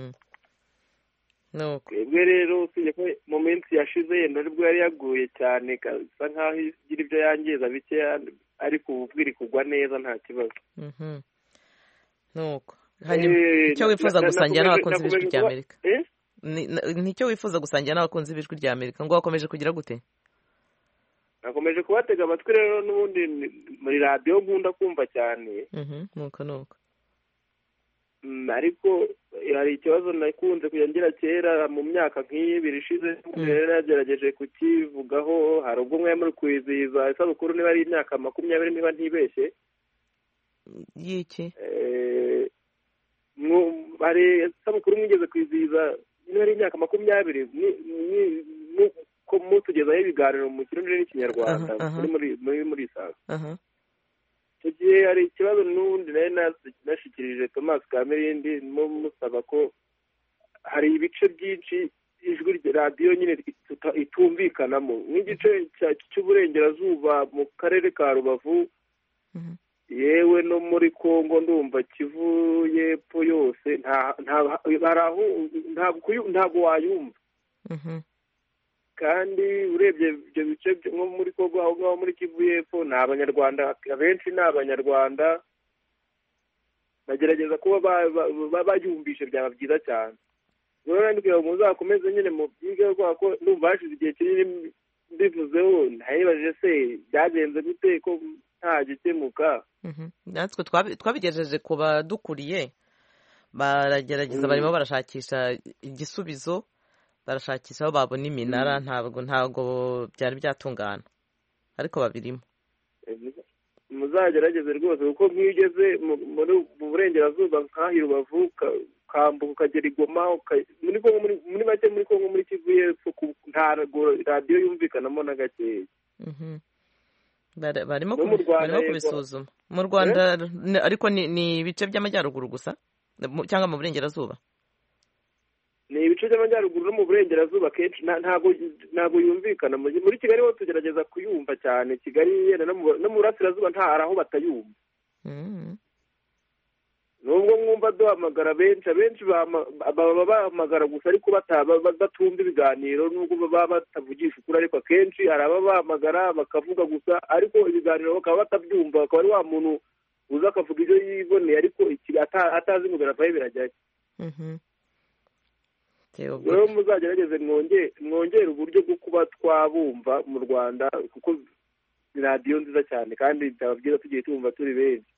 Twebwe rero usibye ko mu minsi yashize yenda aribwo yari yaguye cyane, ikasa nk'aho igira ibyo yangiza bikeya, ariko ubu iri kugwa neza nta kibazo. Icyo wifuza gusangira n'abakunzi b'ijwi rya Amerika? Nicyo wifuza gusangira n'abakunzi b'ijwi rya Amerika, ngo wakomeje kugira gute? Nakomeje kubatega amatwi rero, n'ubundi muri radiyo nkunda kumva cyane. Nuko ariko hari ikibazo nakunze kujya ngira kera mu myaka nk'ibiri ishize rero nagerageje kukivugaho. hari ubwo umwe muri kwizihiza isabukuru niba ari imyaka 20 niba ntibeshye y'iki hari isabukuru mwigeze kwizihiza niba ari imyaka 20 ko mutugezaho ibiganiro mu kirundi n'ikinyarwanda muri isaha. icyo gihe hari ikibazo n'ubundi nari nashyikirije Thomas Kamirindi musaba ko hari ibice byinshi ijwi radiyo nyine itumvikanamo nk'igice cy'uburengerazuba mu karere ka Rubavu yewe no muri Kongo ndumva Kivu y'Epfo yose ntabwo wayumva. kandi urebye ibyo bice nko muri Kongo aho ngaho muri Kivu y'Epfo ni abanyarwanda, abenshi ni abanyarwanda. bagerageza kuba bayumvishe byaba byiza cyane. rero nandikuye ngo muzakomeze nyine mu byige ko ndumva hashize igihe kinini mbivuzeho, ntayibaje se byagenze gute ko nta gikemuka. natwe twabigejeje ku badukuriye, baragerageza barimo barashakisha igisubizo, barashakisha aho babona iminara. ntabwo byari byatungana ariko babirimo. muzagerageze rwose kuko nk'iyo ugeze mu burengerazuba nk'aho Rubavu ukambuka ukagera i Goma muri make muri Kongo muri Kivu y'Epfo ntabwo radiyo yumvikanamo na gakeya. barimo kubisuzuma mu Rwanda ariko ni ibice by'amajyaruguru gusa cyangwa mu burengerazuba? ni ibice by'amajyaruguru no mu burengerazuba kenshi ntabwo yumvikana. muri Kigali ho tugerageza kuyumva cyane. Kigali no mu burasirazuba nta aho batayumva. nubwo mwumva duhamagara abenshi baba bahamagara gusa ariko batumva ibiganiro, nubwo baba batavugisha ukuri, ariko akenshi hari ababa bahamagara bakavuga gusa ariko ibiganiro bakaba batabyumva. akaba ari wa muntu uza akavuga ibyo yiboneye ariko atazi ngo biravayo birajyayo. rero muzagerageze mwongere uburyo bwo kuba twabumva mu Rwanda kuko radiyo nziza cyane kandi byaba byiza tugiye tumva turi benshi.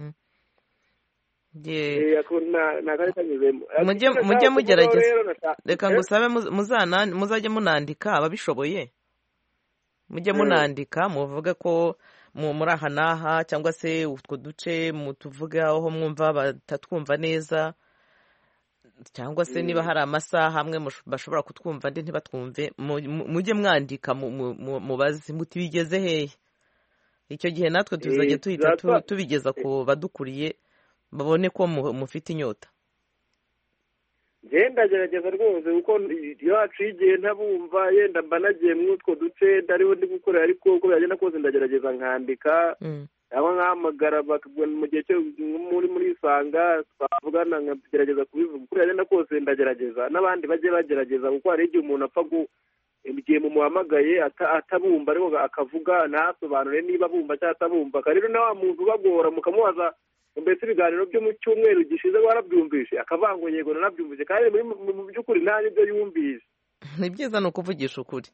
mujye mugerageza. reka ngusabe muzajye munandika ababishoboye, mujye munandika muvuge ko muri aha n'aha cyangwa se utwo duce mutuvuge aho mwumva batatwumva neza, cyangwa se niba hari amasaha amwe bashobora kutwumva andi ntibatwumve. mujye mwandika mubaze muti bigeze hehe. icyo gihe natwe tuzajya tuhita tubigeza ku badukuriye babone ko mufite inyota. ndagerageza rwose kuko iyo haciye igihe ntabumva yenda mba nagiye muri utwo duce ndariho ndi gukorera, ariko uko byagenda kose ndagerageza nkandika cyangwa nkahamagara mu gihe cyo muri Isanga twavugana nkagerageza kubivuga. uko byagenda kose ndagerageza n'abandi bajye bagerageza, kuko hari igihe umuntu apfa igihe mumuhamagaye atabumva ariko akavuga ntasobanure niba bumva cyangwa atabumva. rero na wa muntu ubagora mukamubaza mbese ibiganiro byo mu cyumweru gishize warabyumvishe, akavuga ngo yego narabyumvise, kandi mu by'ukuri nta n'ibyo yumvise. ni byiza ni ukuvugisha ukuri.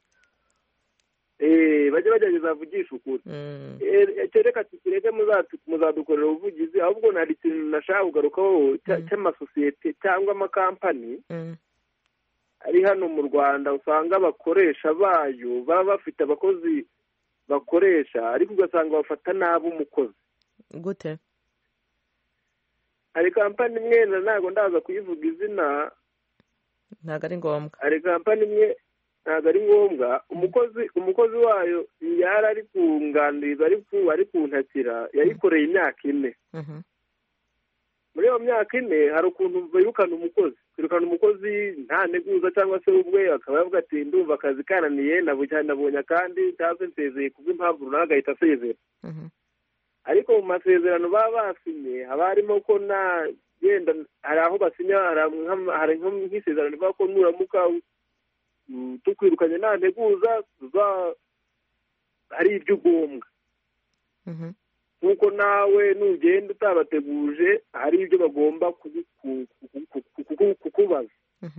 bajye bagerageza bavugisha ukuri. reka tureke muzadukorera ubuvugizi, ahubwo nari ikintu nashaka kugarukaho cy'amasosiyete cyangwa amakampani ari hano mu Rwanda. usanga abakoresha bayo baba bafite abakozi bakoresha, ariko ugasanga bafata nabi umukozi. gute? hari kampani imwe ntabwo ndaza kuyivuga izina, ntabwo ari ngombwa. hari kampani imwe ntabwo ari ngombwa, umukozi wayo yari ari kunganiriza ari kuntakira, yayikoreye imyaka 4. muri iyo myaka 4 hari ukuntu birukana umukozi nta nteguza cyangwa se ubwe akaba yavuga ati ndumva akazi kananiye nabonye akandi cyangwa nsezeye kubw'impamvu runaka agahita asezera. ariko mu masezerano baba basinye haba harimo ko yenda hari aho basinya, hari nk'isezerano rivuga ko nuramuka tukwirukanye nta nteguza hari ibyo ugombwa. nk'uko nawe nugenda utabateguje hari ibyo bagomba kukubaza.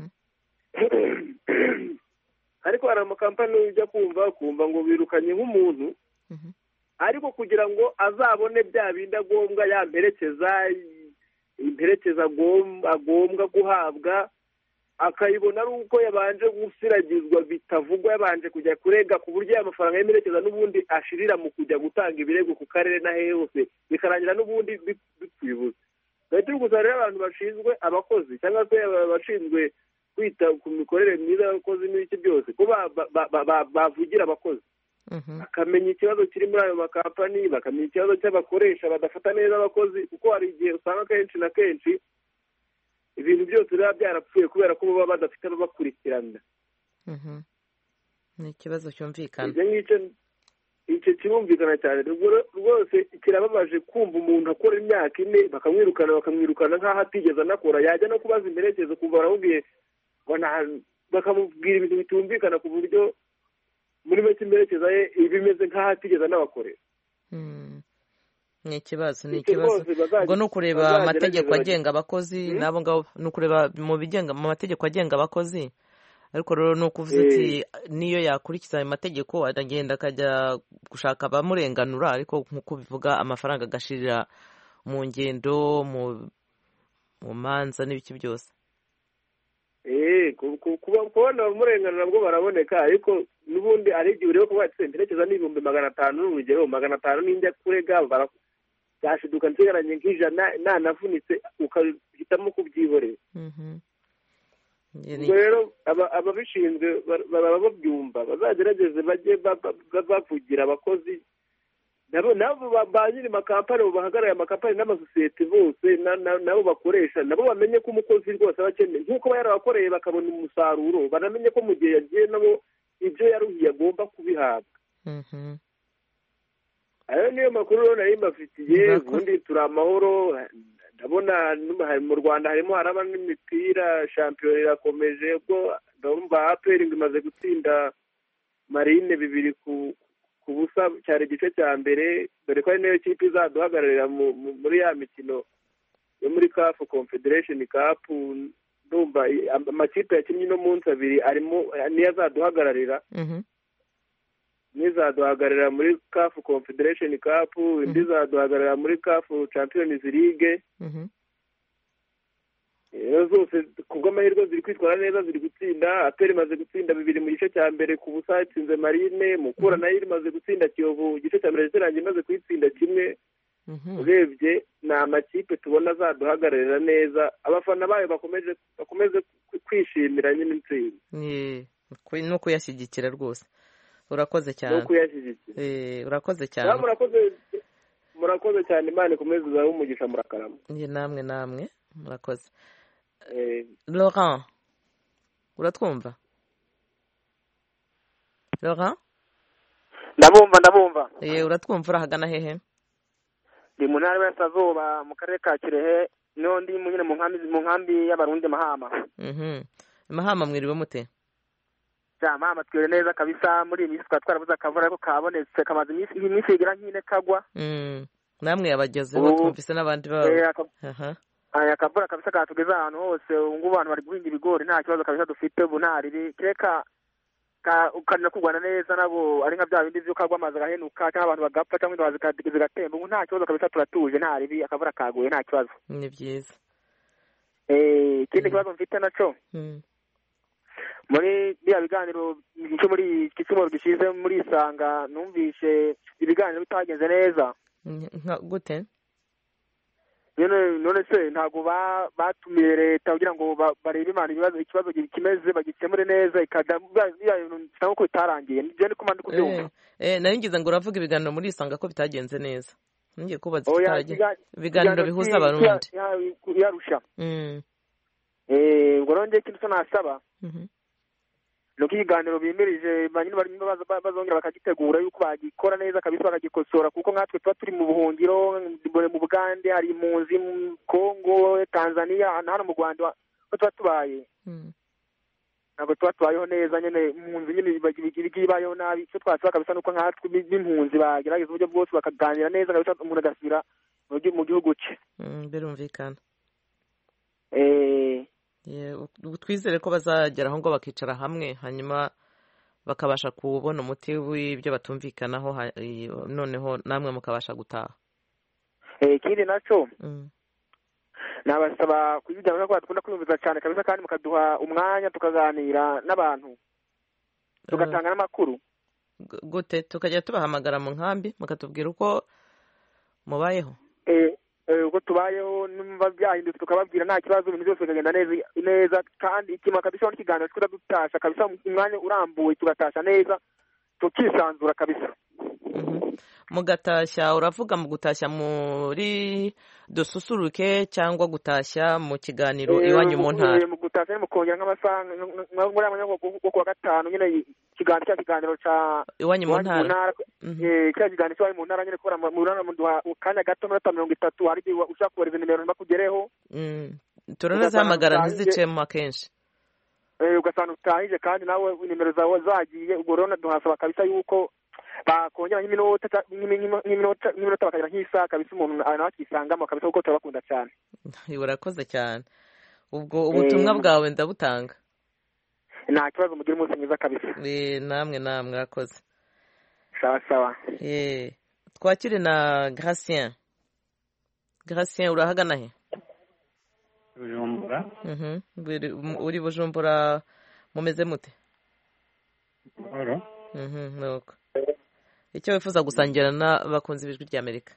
ariko hari amakampani ujya kumva ngo birukanye nk'umuntu, ariko kugira ngo azabone bya bindi agombwa yamperekeza imperekeza agombwa guhabwa akayibona ari uko yabanje gusiragizwa bitavugwa, yabanje kujya kurega, ku buryo aya mafaranga y'imperekeza n'ubundi ashirira mu kujya gutanga ibirego ku karere n'ahehe hose, bikarangira n'ubundi bitwibuze. Leta turi gusaba rero abantu bashinzwe abakozi cyangwa se abashinzwe kwita ku mikorere myiza y'abakozi n'ibiki byose ko bavugira abakozi, bakamenya ikibazo kiri muri ayo makampani, bakamenya ikibazo cy'abakoresha badafata neza abakozi, kuko hari igihe usanga kenshi na kenshi ibintu byose biba byarapfuye kubera ko baba badafite ababakurikirana. ni ikibazo cyumvikana. Icyo kirumvikana cyane rwose. Kirababaje kumva umuntu akora imyaka 4 bakamwirukana nk'aho atigeze anakora, yajya no kubaza imperekezo kumva baramubwiye bakamubwira ibintu bitumvikana ku buryo muri make imperekeza ye bimeze nk'aho atigeze anabakorera. ni ikibazo ubwo ni ukureba amategeko agenga abakozi n'abo ngabo, ni ukureba mu mategeko agenga abakozi. Ariko rero ni ukuvuga ati niyo yakurikiza ayo mategeko aragenda akajya gushaka abamurenganura, ariko nk'uko bivuga amafaranga agashirira mu ngendo, mu manza n'ibiki byose. kubona abamurenganura nabwo baraboneka, ariko n'ubundi ari igihe ureba ko batse imperekeza n'ibihumbi 500 n'urugero 500 n'injya kurega byashiduka nsigaranye nk'ijana nanavunitse ukahitamo kubyihorera. ubwo rero ababishinzwe baba babyumva, bazagerageze bajye bavugira abakozi nabo ba nyiri makampani, bahagarariye amakampani n'amasosiyete bose nabo bakoresha, nabo bamenye ko umukozi rwose aba akeneye nk'uko aba yarabakoreye bakabona umusaruro, banamenye ko mu gihe yagiye nabo ibyo yaruhiye agomba kubihabwa. ayo niyo makuru rero nari mbafitiye. ubundi turi amahoro, ndabona mu Rwanda haraba n'imipira, shampiyona irakomeje, ubwo ndumva APR imaze gutsinda Marine 2 ku busa, cyari igice cya mbere, dore ko ari nayo kipe izaduhagararira muri ya mikino yo muri CAF Confederation Cup. Ndumva amakipe yakinnye no munsi abiri arimo niyo azaduhagararira, nizaduhagararira muri CAF Confederation Cup, indi zaduhagararira muri CAF Champions League. zose kubw'amahirwe ziri kwitwara neza, ziri gutsinda. APR imaze gutsinda 2 mu gice cya mbere ku busa, itsinze Marine. Mukura nayo imaze gutsinda Kiyovu igice cya mbere kirangiye imaze kwitsinda 1. urebye ni amakipe tubona azaduhagararira neza, abafana bayo bakomeze kwishimira nyine intsinzi no kuyashyigikira rwose. urakoze cyane. no kuyashyigikira urakoze cyane. murakoze cyane, Imana ikomeze uzahe umugisha, murakarama. namwe murakoze. Laurent, uratwumva? Laurent, ndabumva. uratwumva? urahagana hehe? ndi mu ntara y'Iburasirazuba mu karere ka Kirehe, niho ndi nyine mu nkambi y'Abarundi Mahama. Mahama mwiriwe mute? Mahama twire neza kabisa. muri iyi minsi twarabuze akavura ariko kabonetse, kamaze iminsi igira nk'ine kagwa. namwe yabagezeho, twumvise n'abandi akavura kabisa katugeza ahantu hose. ubu ngubu abantu bari guhinga ibigori nta kibazo kabisa dufite, ubu ntariri kereka ukanira kurwana neza, nabo ari nka bya bindi by'uko agwa amazi agahenuka cyangwa abantu bagapfa cyangwa indoha zigatemba. ubu nta kibazo kabisa, turatuje, nta ribi, akavura kaguye, nta kibazo. ni byiza. ikindi kibazo mfite nacyo, muri biriya biganiro cyo muri iki cyumweru gishize muri Isanga, numvishe ibiganiro bitagenze neza. gute? none se ntabwo batumiye leta kugira ngo barebe ikibazo kimeze bagikemure neza, cyangwa ko bitarangiye? nibyo niko mandi kubyumva. nari ngize ngo uravuga ibiganiro muri Isanga ko bitagenze neza. ngiye kubaza ibiganiro bihuza Abarundi yarusha. ubwo rero njye ikintu nasaba nuko ibiganiro bimirije bazongera bakagitegura, yuko bagikora neza kabisa, bakagikosora, kuko nkatwe tuba turi mu buhungiro, mu Bugande hari impunzi, mu Kongo, Tanzania, hano mu Rwanda ko tuba tubaye ntabwo tuba tubayeho neza. nyine impunzi nyine ibayeho nabi. icyo twasaba kabisa nuko nkatwe b'impunzi bagerageza uburyo bwose bakaganira neza kabisa, umuntu agasubira mu gihugu cye. birumvikana. twizere ko bazagera aho ngo bakicara hamwe, hanyuma bakabasha kubona umuti w'ibyo batumvikanaho, noneho namwe mukabasha gutaha. ikindi nacyo nabasaba kuyijyana ko dukunda kwiyumviza cyane kabisa kandi mukaduha umwanya tukaganira n'abantu tugatanga n'amakuru gute tukajya tubahamagara mu nkambi mukatubwira uko mubayeho uko tubayeho nimba byahindutse tukababwira nta kibazo ibintu byose bikagenda neza kandi ikima kabisa n'ikiganiro twita dutasha kabisa umwanya urambuye tugatasha neza tukisanzura kabisa mugatashya uravuga mu gutashya muri dususuruke cyangwa gutashya mu kiganiro iwanyu mu ntara mu gutashya ni mu kongera nk'amasaha muri aya mwanya wo kuwa gatanu nyine ikiganiro cya iwanyu mu ntara cya kiganiro cy'iwanyu mu ntara nyine kubera mu kanya gato minota 30 hari igihe ushaka kohereza nimero ntibakugereho turanazihamagara ntizicemo akenshi ugasanga utahije kandi nawe nimero zawe zagiye ubwo rero duhasaba kabisa yuko bakongera nk'iminota bakagira nk'isaha kabisa umuntu nawe akisangamo kabisa kuko turabakunda cyane urakoze cyane ubwo ubutumwa bwawe ndabutanga nta kibazo mugire umunsi mwiza kabisa namwe mwakoze sawa twakire na Gratien urahagana he Bujumbura uri Bujumbura mumeze mute nuko icyo wifuza gusangira n'abakunzi b'ijwi ry'Amerika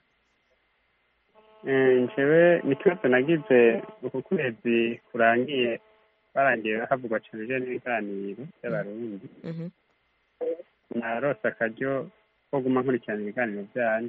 njyewe ni ikibazo nagize uku kwezi kurangiye barangiye havugwa cyane n'ibiganiro by'abarundi narose akaryo ko guma nkurikirana ibiganiro byanyu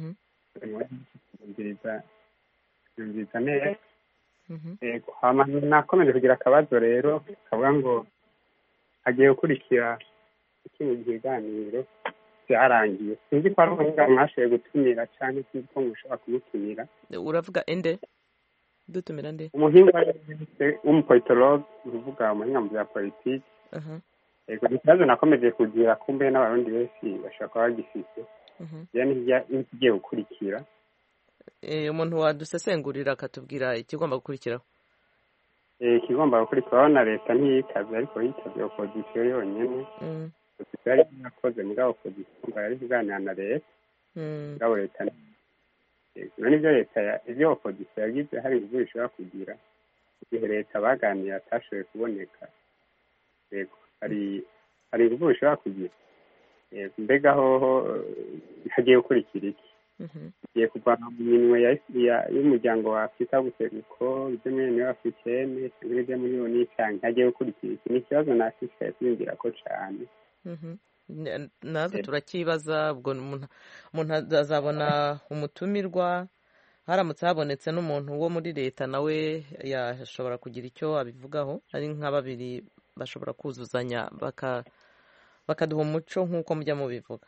yumviriza neza nakomeje kugira akabazo rero kavuga ngo hagiye gukurikira ikindi kiganiro byarangiye sinzi ko ari umuhinga mwashoboye gutumira cyangwa sinzi ko mushobora kumutumira uravuga ende dutumira nde umuhinga w'umupolitologe uvuga umuhinga mu bya politiki yego ikibazo nakomeje kugira kumbe n'abarundi benshi bashobora kuba bagifite igiye gukurikira umuntu wadusesengurira akatubwira ikigomba gukurikiraho ikigomba gukurikiraho na leta ntiyikaze ariko yitaze opozisiyo yonyine opozisiyo yari yakoze mugabo opozisiyo ngo yari kuganira na leta mugabo leta n'ibyo leta ibyo opozisiyo yagize hari ibyo bishobora kugira igihe leta baganira atashoboye kuboneka yego hari ibyo bishobora kugira mbega hoho hagiye gukurikira iki igiye kuvana mu minwe y'umuryango wa Afurika w'ubuseruko ibyo muri Union Africaine cyangwa ibyo muri ONU cyangwa hagiye gukurikira iki ni ikibazo nashishikaye kwiyumvira ko cyane natwe turakibaza ubwo umuntu azabona umutumirwa haramutse habonetse n'umuntu wo muri leta nawe yashobora kugira icyo abivugaho ari nka babiri bashobora kuzuzanya bakaduha umuco nk'uko mujya mubivuga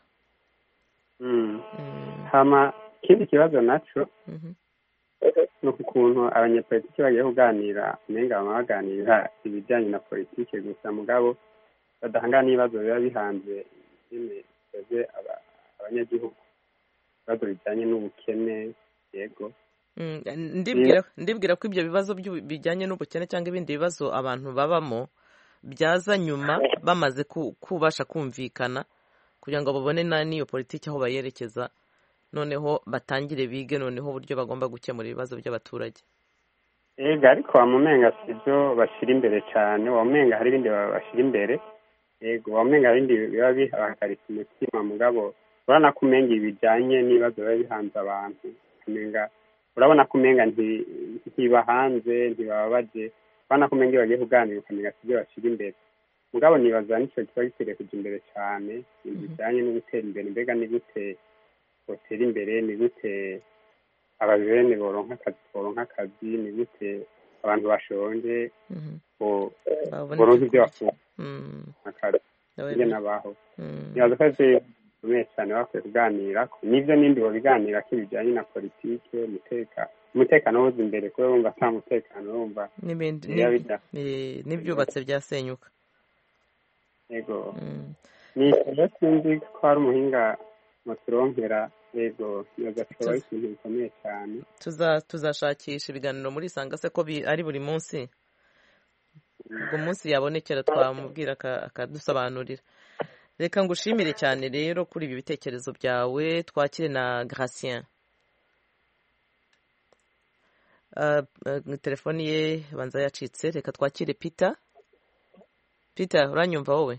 hama ikindi kibazo naco ni ukuntu abanyepolitiki bagiye kuganira umenga bama baganira ibijyanye na politike gusa mugabo badahangana n'ibibazo biba bihanze byeze abanyagihugu ibibazo bijyanye n'ubukene yego ndibwira ko ibyo bibazo bijyanye n'ubukene cyangwa ibindi bibazo abantu babamo byaza nyuma bamaze kubasha kumvikana kugira ngo babone n'iyo politiki aho bayerekeza noneho batangire bige noneho uburyo bagomba gukemura ibibazo by'abaturage ega ariko wamumenga si byo bashyira imbere cyane wamumenga hari ibindi bashyira imbere yego wamumenga hari ibindi biba bihagarika umutima mugabo urabona ko umenga ibijyanye n'ibibazo biba bihanze abantu urabona ko umenga ntibahanze ntibababaje urabona ko umenga iyo bagiye kuganira ukamenya si byo bashyira imbere mugabo nibaza nicyo kiba gikwiriye kujya imbere cyane ibintu bijyanye no gutera imbere mbega ni gute botera imbere ni gute abajene boronka akazi ni gute abantu bashonje boronka ibyo bakora akazi ibyo nabaho nibaza ko ari bikomeye cyane bakwiye kuganira n'ibyo n'indi babiganira ko ibijyanye na politike umutekano wuza imbere kubera wumva nta mutekano wumva n'ibyubatse byasenyuka yego ni ikibazo sinzi ko hari umuhinga muturonkera yego nagashobora ari ikintu gikomeye cyane tuzashakisha ibiganiro muri Sanga se ko ari buri munsi ubwo munsi yabonekera twamubwira akadusobanurira reka ngushimire cyane rero kuri ibi bitekerezo byawe twakire na Gratien telefoni ye banza yacitse. Reka twakire Peter. Peter, uranyumva wowe?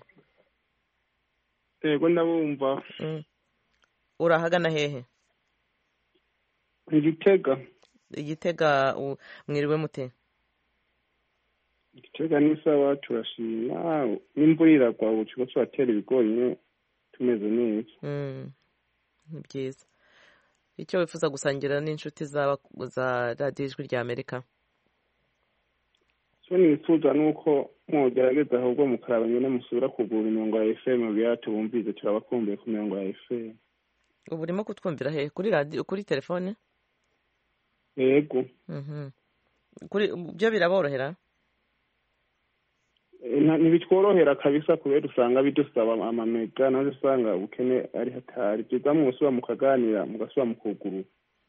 Yego ndabumva. Urahagana hehe? Igitega mwiriwe mute? Igitega ni sawa turashima, n'imvura iragwa ubu kigo cyatera ibigori tumeze neza. Ni byiza. Icyo wifuza gusangira n'inshuti za radiyo ijwi rya Amerika? So nifuza nuko mugerageza ahubwo mukaraba nyine musubira kugura imirongo ya FM byacu bumvize turabakumbuye ku mirongo ya FM. Ubu urimo kutwumvira he? Kuri radio, kuri telefone? Yego. Kuri byo biraborohera? Ntibitworohera kabisa kubera usanga bidusaba amamega nazo usanga ubukene ari hatari. Byiza musuba mukaganira mugasuba mukuguru.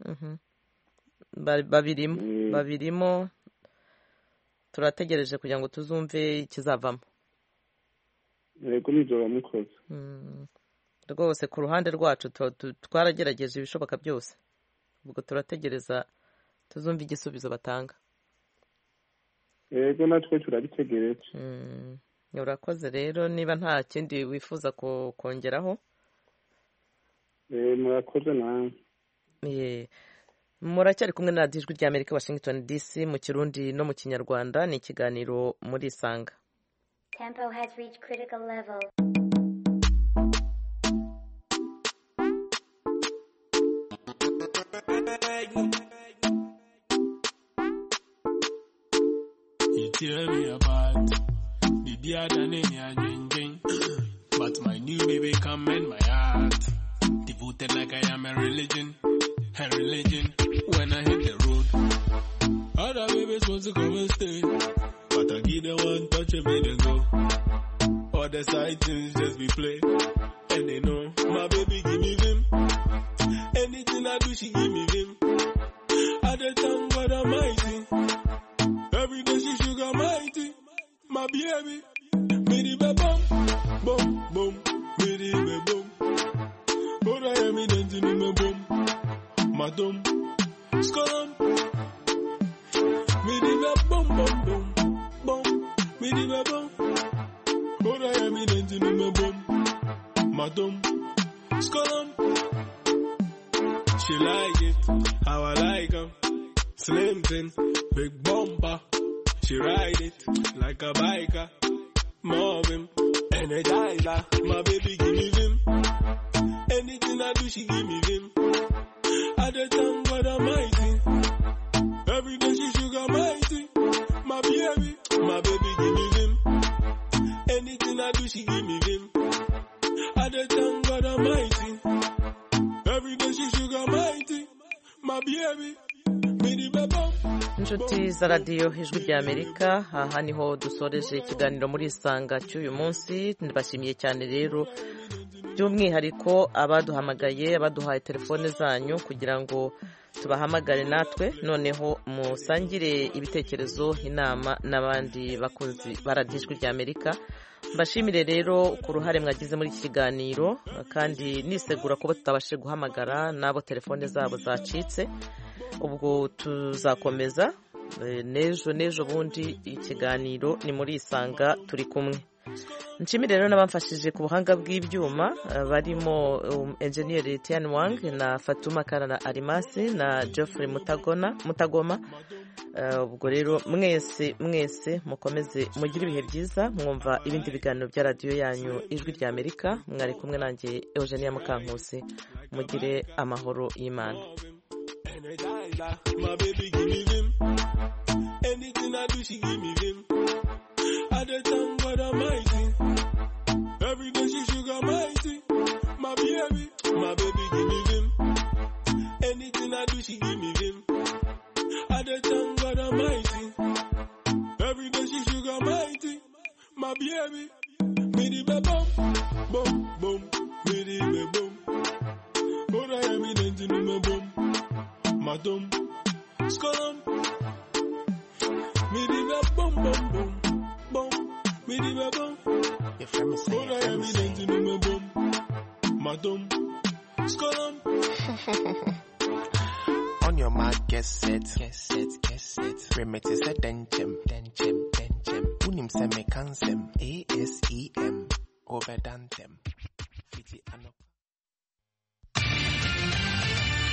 Babirimo turategereje kugira ngo tuzumve ikizavamo. Yego nibyo bamukoze. Rwose ku ruhande rwacu twaragerageje ibishoboka byose. Ubwo turategereza tuzumva igisubizo batanga. Yego natwe turabitegereje. Urakoze rero niba nta kindi wifuza kongeraho. Murakoze nawe. Muracyari kumwe na Ijwi rya Amerika Washington DC mu Kirundi no mu Kinyarwanda. Ni ikiganiro muri Isanga. Tempo has reached critical level. You tear me apart, baby, I done in your ding. But my new baby come in my heart, devoted like I am a religion. When I hit the road, other babies supposed to come and stay, but I give them one touch and make them go. All the side things just be play, and they know my baby give me vim. Anything I do, she give me vim. At the time, God Almighty. Every day she sugar mighty, my baby. Me di be bum, bum, bum. Me di be bum. But I am in the me bum. Madam, scum. Me di be bum, bum, bum, bum. Me di be bum. But I am in the me bum. Madam, scum. She like it, how I like 'em. Slim thin, big bumper. She ride it like a biker. Marvin, energizer. My baby give me vim. Anything I do, she give me vim. At the time, God Almighty. Every day she sugar mighty. My baby give me vim. Anything I do, she give me vim. At the time, God Almighty. Every day she sugar mighty. My baby. Inshuti za radiyo ijwi rya Amerika, aha niho dusoreje ikiganiro muri Isanga cy'uyu munsi. Ndabashimiye cyane rero by'umwihariko abaduhamagaye, abaduhaye telefone zanyu kugira ngo tubahamagare natwe noneho musangire ibitekerezo, inama n'abandi bakunzi ba radiyo ijwi rya Amerika. Mbashimire rero ku ruhare mwagize muri iki kiganiro, kandi nisegura kuba tutabashije guhamagara n'abo telefone zabo zacitse. Ubwo tuzakomeza n'ejo bundi ikiganiro ni muri Isanga turi kumwe. Nshimire rero n'abamfashije ku buhanga bw'ibyuma barimo engineer Tian Wang na Fatuma Karana Arimasi na Geoffrey Mutagoma. Ubwo rero mwese mukomeze mugire ibihe byiza, mwumva ibindi biganiro bya radiyo yanyu ijwi rya Amerika. Mwari kumwe nanjye Eugenia Mukankusi. Mugire amahoro y'Imana. My baby give me vim. Anything I do, she give me vim. At the time, God Almighty. Every day she sugar mighty. My baby give me vim. Anything I do, she give me vim. At the time, God Almighty. Every day she sugar mighty. My baby, me di be bum, bum, bum. Me di be bum. But I am in engine me bum. Madam, scum. Me di be bum, bum, bum, bum. Me di be bum. Your friend is saying, but I am in engine me bum. Madam, scum. your mark, get set. Remit is a denchem. Unim se me cansem. ASEM. Over dantem. Fiti anok.